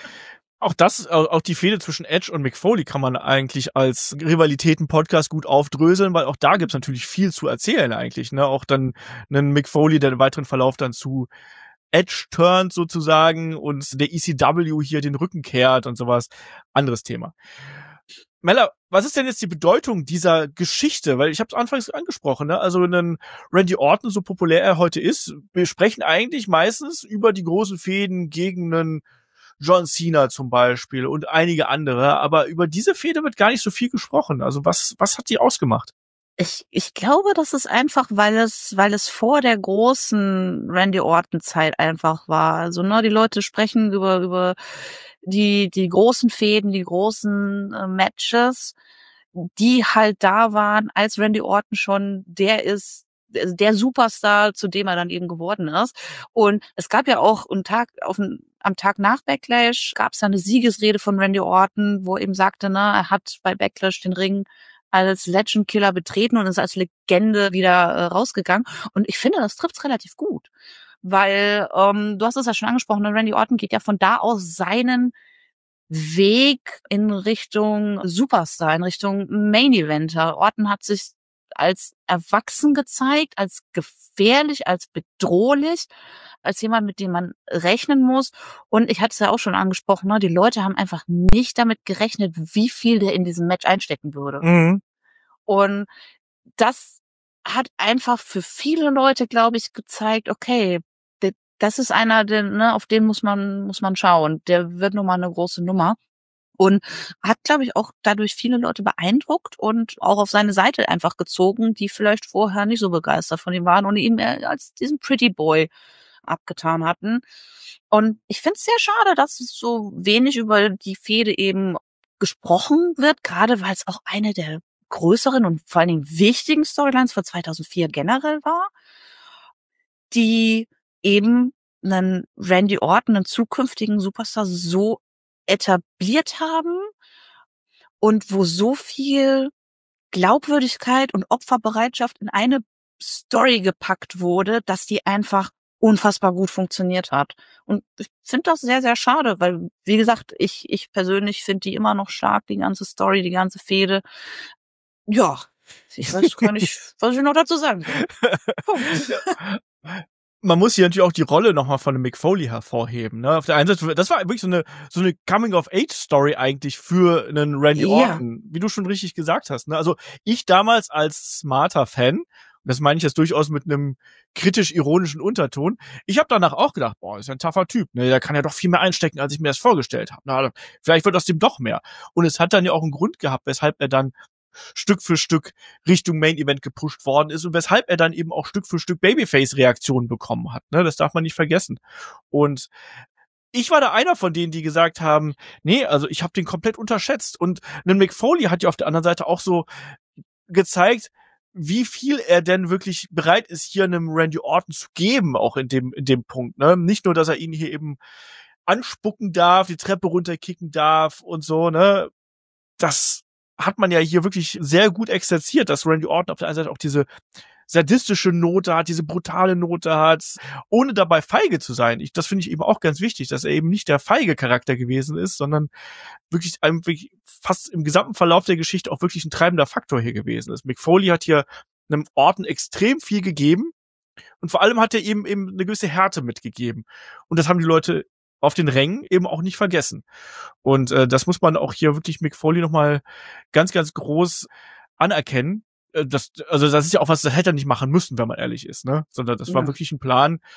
Auch die Fehde zwischen Edge und Mick Foley kann man eigentlich als Rivalitäten-Podcast gut aufdröseln, weil auch da gibt's natürlich viel zu erzählen eigentlich, ne? Auch dann einen Mick Foley, der im weiteren Verlauf dann zu Edge turnt sozusagen und der ECW hier den Rücken kehrt und sowas. Anderes Thema. Mella, was ist denn jetzt die Bedeutung dieser Geschichte? Weil ich habe es anfangs angesprochen, ne? Also einen Randy Orton, so populär er heute ist, wir sprechen eigentlich meistens über die großen Fehden gegen einen John Cena zum Beispiel und einige andere, aber über diese Fehde wird gar nicht so viel gesprochen. Also was hat die ausgemacht?
Ich glaube, das ist einfach, weil es vor der großen Randy Orton Zeit einfach war. Also, ne, die Leute sprechen über die großen Fehden, die großen Matches, die halt da waren, als Randy Orton schon der Superstar, zu dem er dann eben geworden ist. Und es gab ja auch am Tag nach Backlash gab es eine Siegesrede von Randy Orton, wo er eben sagte, ne, er hat bei Backlash den Ring als Legend Killer betreten und ist als Legende wieder rausgegangen. Und ich finde, das trifft's relativ gut. Weil, du hast es ja schon angesprochen, Randy Orton geht ja von da aus seinen Weg in Richtung Superstar, in Richtung Main Eventer. Orton hat sich als erwachsen gezeigt, als gefährlich, als bedrohlich, als jemand, mit dem man rechnen muss. Und ich hatte es ja auch schon angesprochen, ne, die Leute haben einfach nicht damit gerechnet, wie viel der in diesem Match einstecken würde.
Mhm.
Und das hat einfach für viele Leute, glaube ich, gezeigt, okay, das ist einer, auf den muss man schauen. Der wird nochmal eine große Nummer. Und hat, glaube ich, auch dadurch viele Leute beeindruckt und auch auf seine Seite einfach gezogen, die vielleicht vorher nicht so begeistert von ihm waren und ihn als diesen Pretty Boy abgetan hatten. Und ich finde es sehr schade, dass es so wenig über die Fehde eben gesprochen wird, gerade weil es auch eine der größeren und vor allen Dingen wichtigen Storylines von 2004 generell war, die eben einen Randy Orton, einen zukünftigen Superstar, so etabliert haben und wo so viel Glaubwürdigkeit und Opferbereitschaft in eine Story gepackt wurde, dass die einfach unfassbar gut funktioniert hat. Und ich finde das sehr, sehr schade, weil, wie gesagt, ich persönlich finde die immer noch stark, die ganze Story, die ganze Fehde. Ja, ich weiß gar nicht, was ich noch dazu sagen soll.
Man muss hier natürlich auch die Rolle nochmal von Mick Foley hervorheben, ne? Auf der einen Seite, das war wirklich so eine Coming-of-Age-Story eigentlich für einen Randy Orton, wie du schon richtig gesagt hast, ne? Also ich damals als smarter Fan, und das meine ich jetzt durchaus mit einem kritisch-ironischen Unterton, ich habe danach auch gedacht, boah, ist ja ein tougher Typ, ne? Der kann ja doch viel mehr einstecken, als ich mir das vorgestellt habe. Na, vielleicht wird aus dem doch mehr. Und es hat dann ja auch einen Grund gehabt, weshalb er dann Stück für Stück Richtung Main Event gepusht worden ist und weshalb er dann eben auch Stück für Stück Babyface-Reaktionen bekommen hat. Ne? Das darf man nicht vergessen. Und ich war da einer von denen, die gesagt haben, nee, also ich habe den komplett unterschätzt. Und ein Mick Foley hat ja auf der anderen Seite auch so gezeigt, wie viel er denn wirklich bereit ist, hier einem Randy Orton zu geben, auch in dem Punkt. Ne? Nicht nur, dass er ihn hier eben anspucken darf, die Treppe runterkicken darf und so, ne? Das hat man ja hier wirklich sehr gut exerziert, dass Randy Orton auf der einen Seite auch diese sadistische Note hat, diese brutale Note hat, ohne dabei feige zu sein. Das finde ich eben auch ganz wichtig, dass er eben nicht der feige Charakter gewesen ist, sondern wirklich fast im gesamten Verlauf der Geschichte auch wirklich ein treibender Faktor hier gewesen ist. Mick Foley hat hier einem Orton extrem viel gegeben und vor allem hat er eben eine gewisse Härte mitgegeben. Und das haben die Leute auf den Rängen eben auch nicht vergessen. Und das muss man auch hier wirklich Mick Foley nochmal ganz, ganz groß anerkennen. Das ist ja auch was, das hätte er nicht machen müssen, wenn man ehrlich ist, ne? Sondern das war wirklich ein Plan,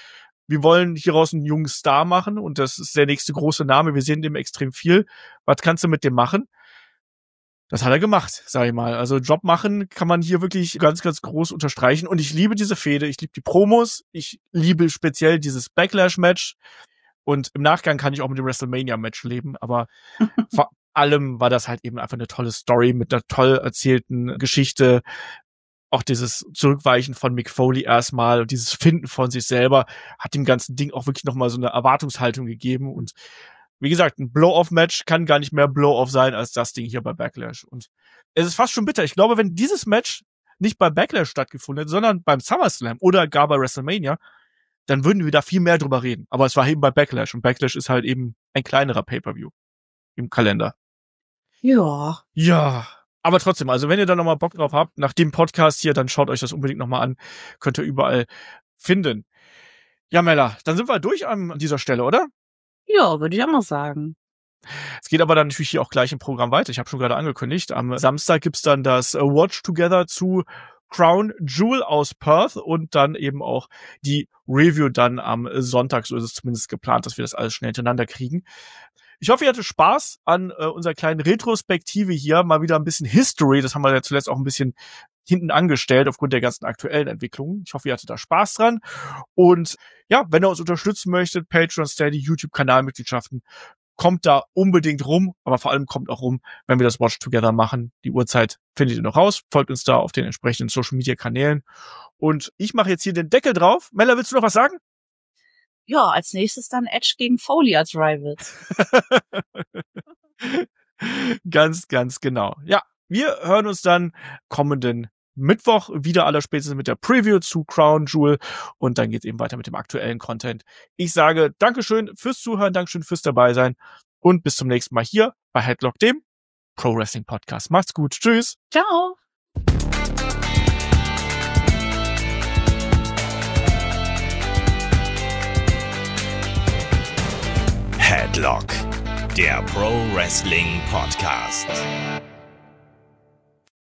wir wollen hieraus einen jungen Star machen und das ist der nächste große Name, wir sehen dem extrem viel. Was kannst du mit dem machen? Das hat er gemacht, sag ich mal. Also Job machen kann man hier wirklich ganz, ganz groß unterstreichen. Und ich liebe diese Fehde, ich liebe die Promos, ich liebe speziell dieses Backlash-Match. Und im Nachgang kann ich auch mit dem WrestleMania-Match leben. Aber vor allem war das halt eben einfach eine tolle Story mit einer toll erzählten Geschichte. Auch dieses Zurückweichen von Mick Foley erstmal und dieses Finden von sich selber hat dem ganzen Ding auch wirklich nochmal so eine Erwartungshaltung gegeben. Und wie gesagt, ein Blow-Off-Match kann gar nicht mehr Blow-Off sein als das Ding hier bei Backlash. Und es ist fast schon bitter. Ich glaube, wenn dieses Match nicht bei Backlash stattgefunden hätte, sondern beim SummerSlam oder gar bei WrestleMania, dann würden wir da viel mehr drüber reden. Aber es war eben bei Backlash. Und Backlash ist halt eben ein kleinerer Pay-Per-View im Kalender.
Ja.
Ja. Aber trotzdem, also wenn ihr da nochmal Bock drauf habt, nach dem Podcast hier, dann schaut euch das unbedingt nochmal an. Könnt ihr überall finden. Ja, Mella, dann sind wir durch an dieser Stelle, oder?
Ja, würde ich auch mal sagen.
Es geht aber dann natürlich hier auch gleich im Programm weiter. Ich habe schon gerade angekündigt. Am Samstag gibt's dann das Watch Together zu Crown Jewel aus Perth und dann eben auch die Review dann am Sonntag. So ist es zumindest geplant, dass wir das alles schnell hintereinander kriegen. Ich hoffe, ihr hattet Spaß an unserer kleinen Retrospektive hier. Mal wieder ein bisschen History. Das haben wir ja zuletzt auch ein bisschen hinten angestellt aufgrund der ganzen aktuellen Entwicklungen. Ich hoffe, ihr hattet da Spaß dran. Und ja, wenn ihr uns unterstützen möchtet, Patreon, Steady, YouTube-Kanalmitgliedschaften, kommt da unbedingt rum. Aber vor allem kommt auch rum, wenn wir das Watch Together machen. Die Uhrzeit findet ihr noch raus. Folgt uns da auf den entsprechenden Social-Media-Kanälen. Und ich mache jetzt hier den Deckel drauf. Mella, willst du noch was sagen?
Ja, als nächstes dann Edge gegen Foley als Rivals.
Ganz, ganz genau. Ja, wir hören uns dann kommenden Mittwoch wieder allerspätestens mit der Preview zu Crown Jewel und dann geht's eben weiter mit dem aktuellen Content. Ich sage Dankeschön fürs Zuhören, Dankeschön fürs Dabeisein und bis zum nächsten Mal hier bei Headlock, dem Pro Wrestling Podcast. Macht's gut. Tschüss.
Ciao.
Headlock, der Pro Wrestling Podcast.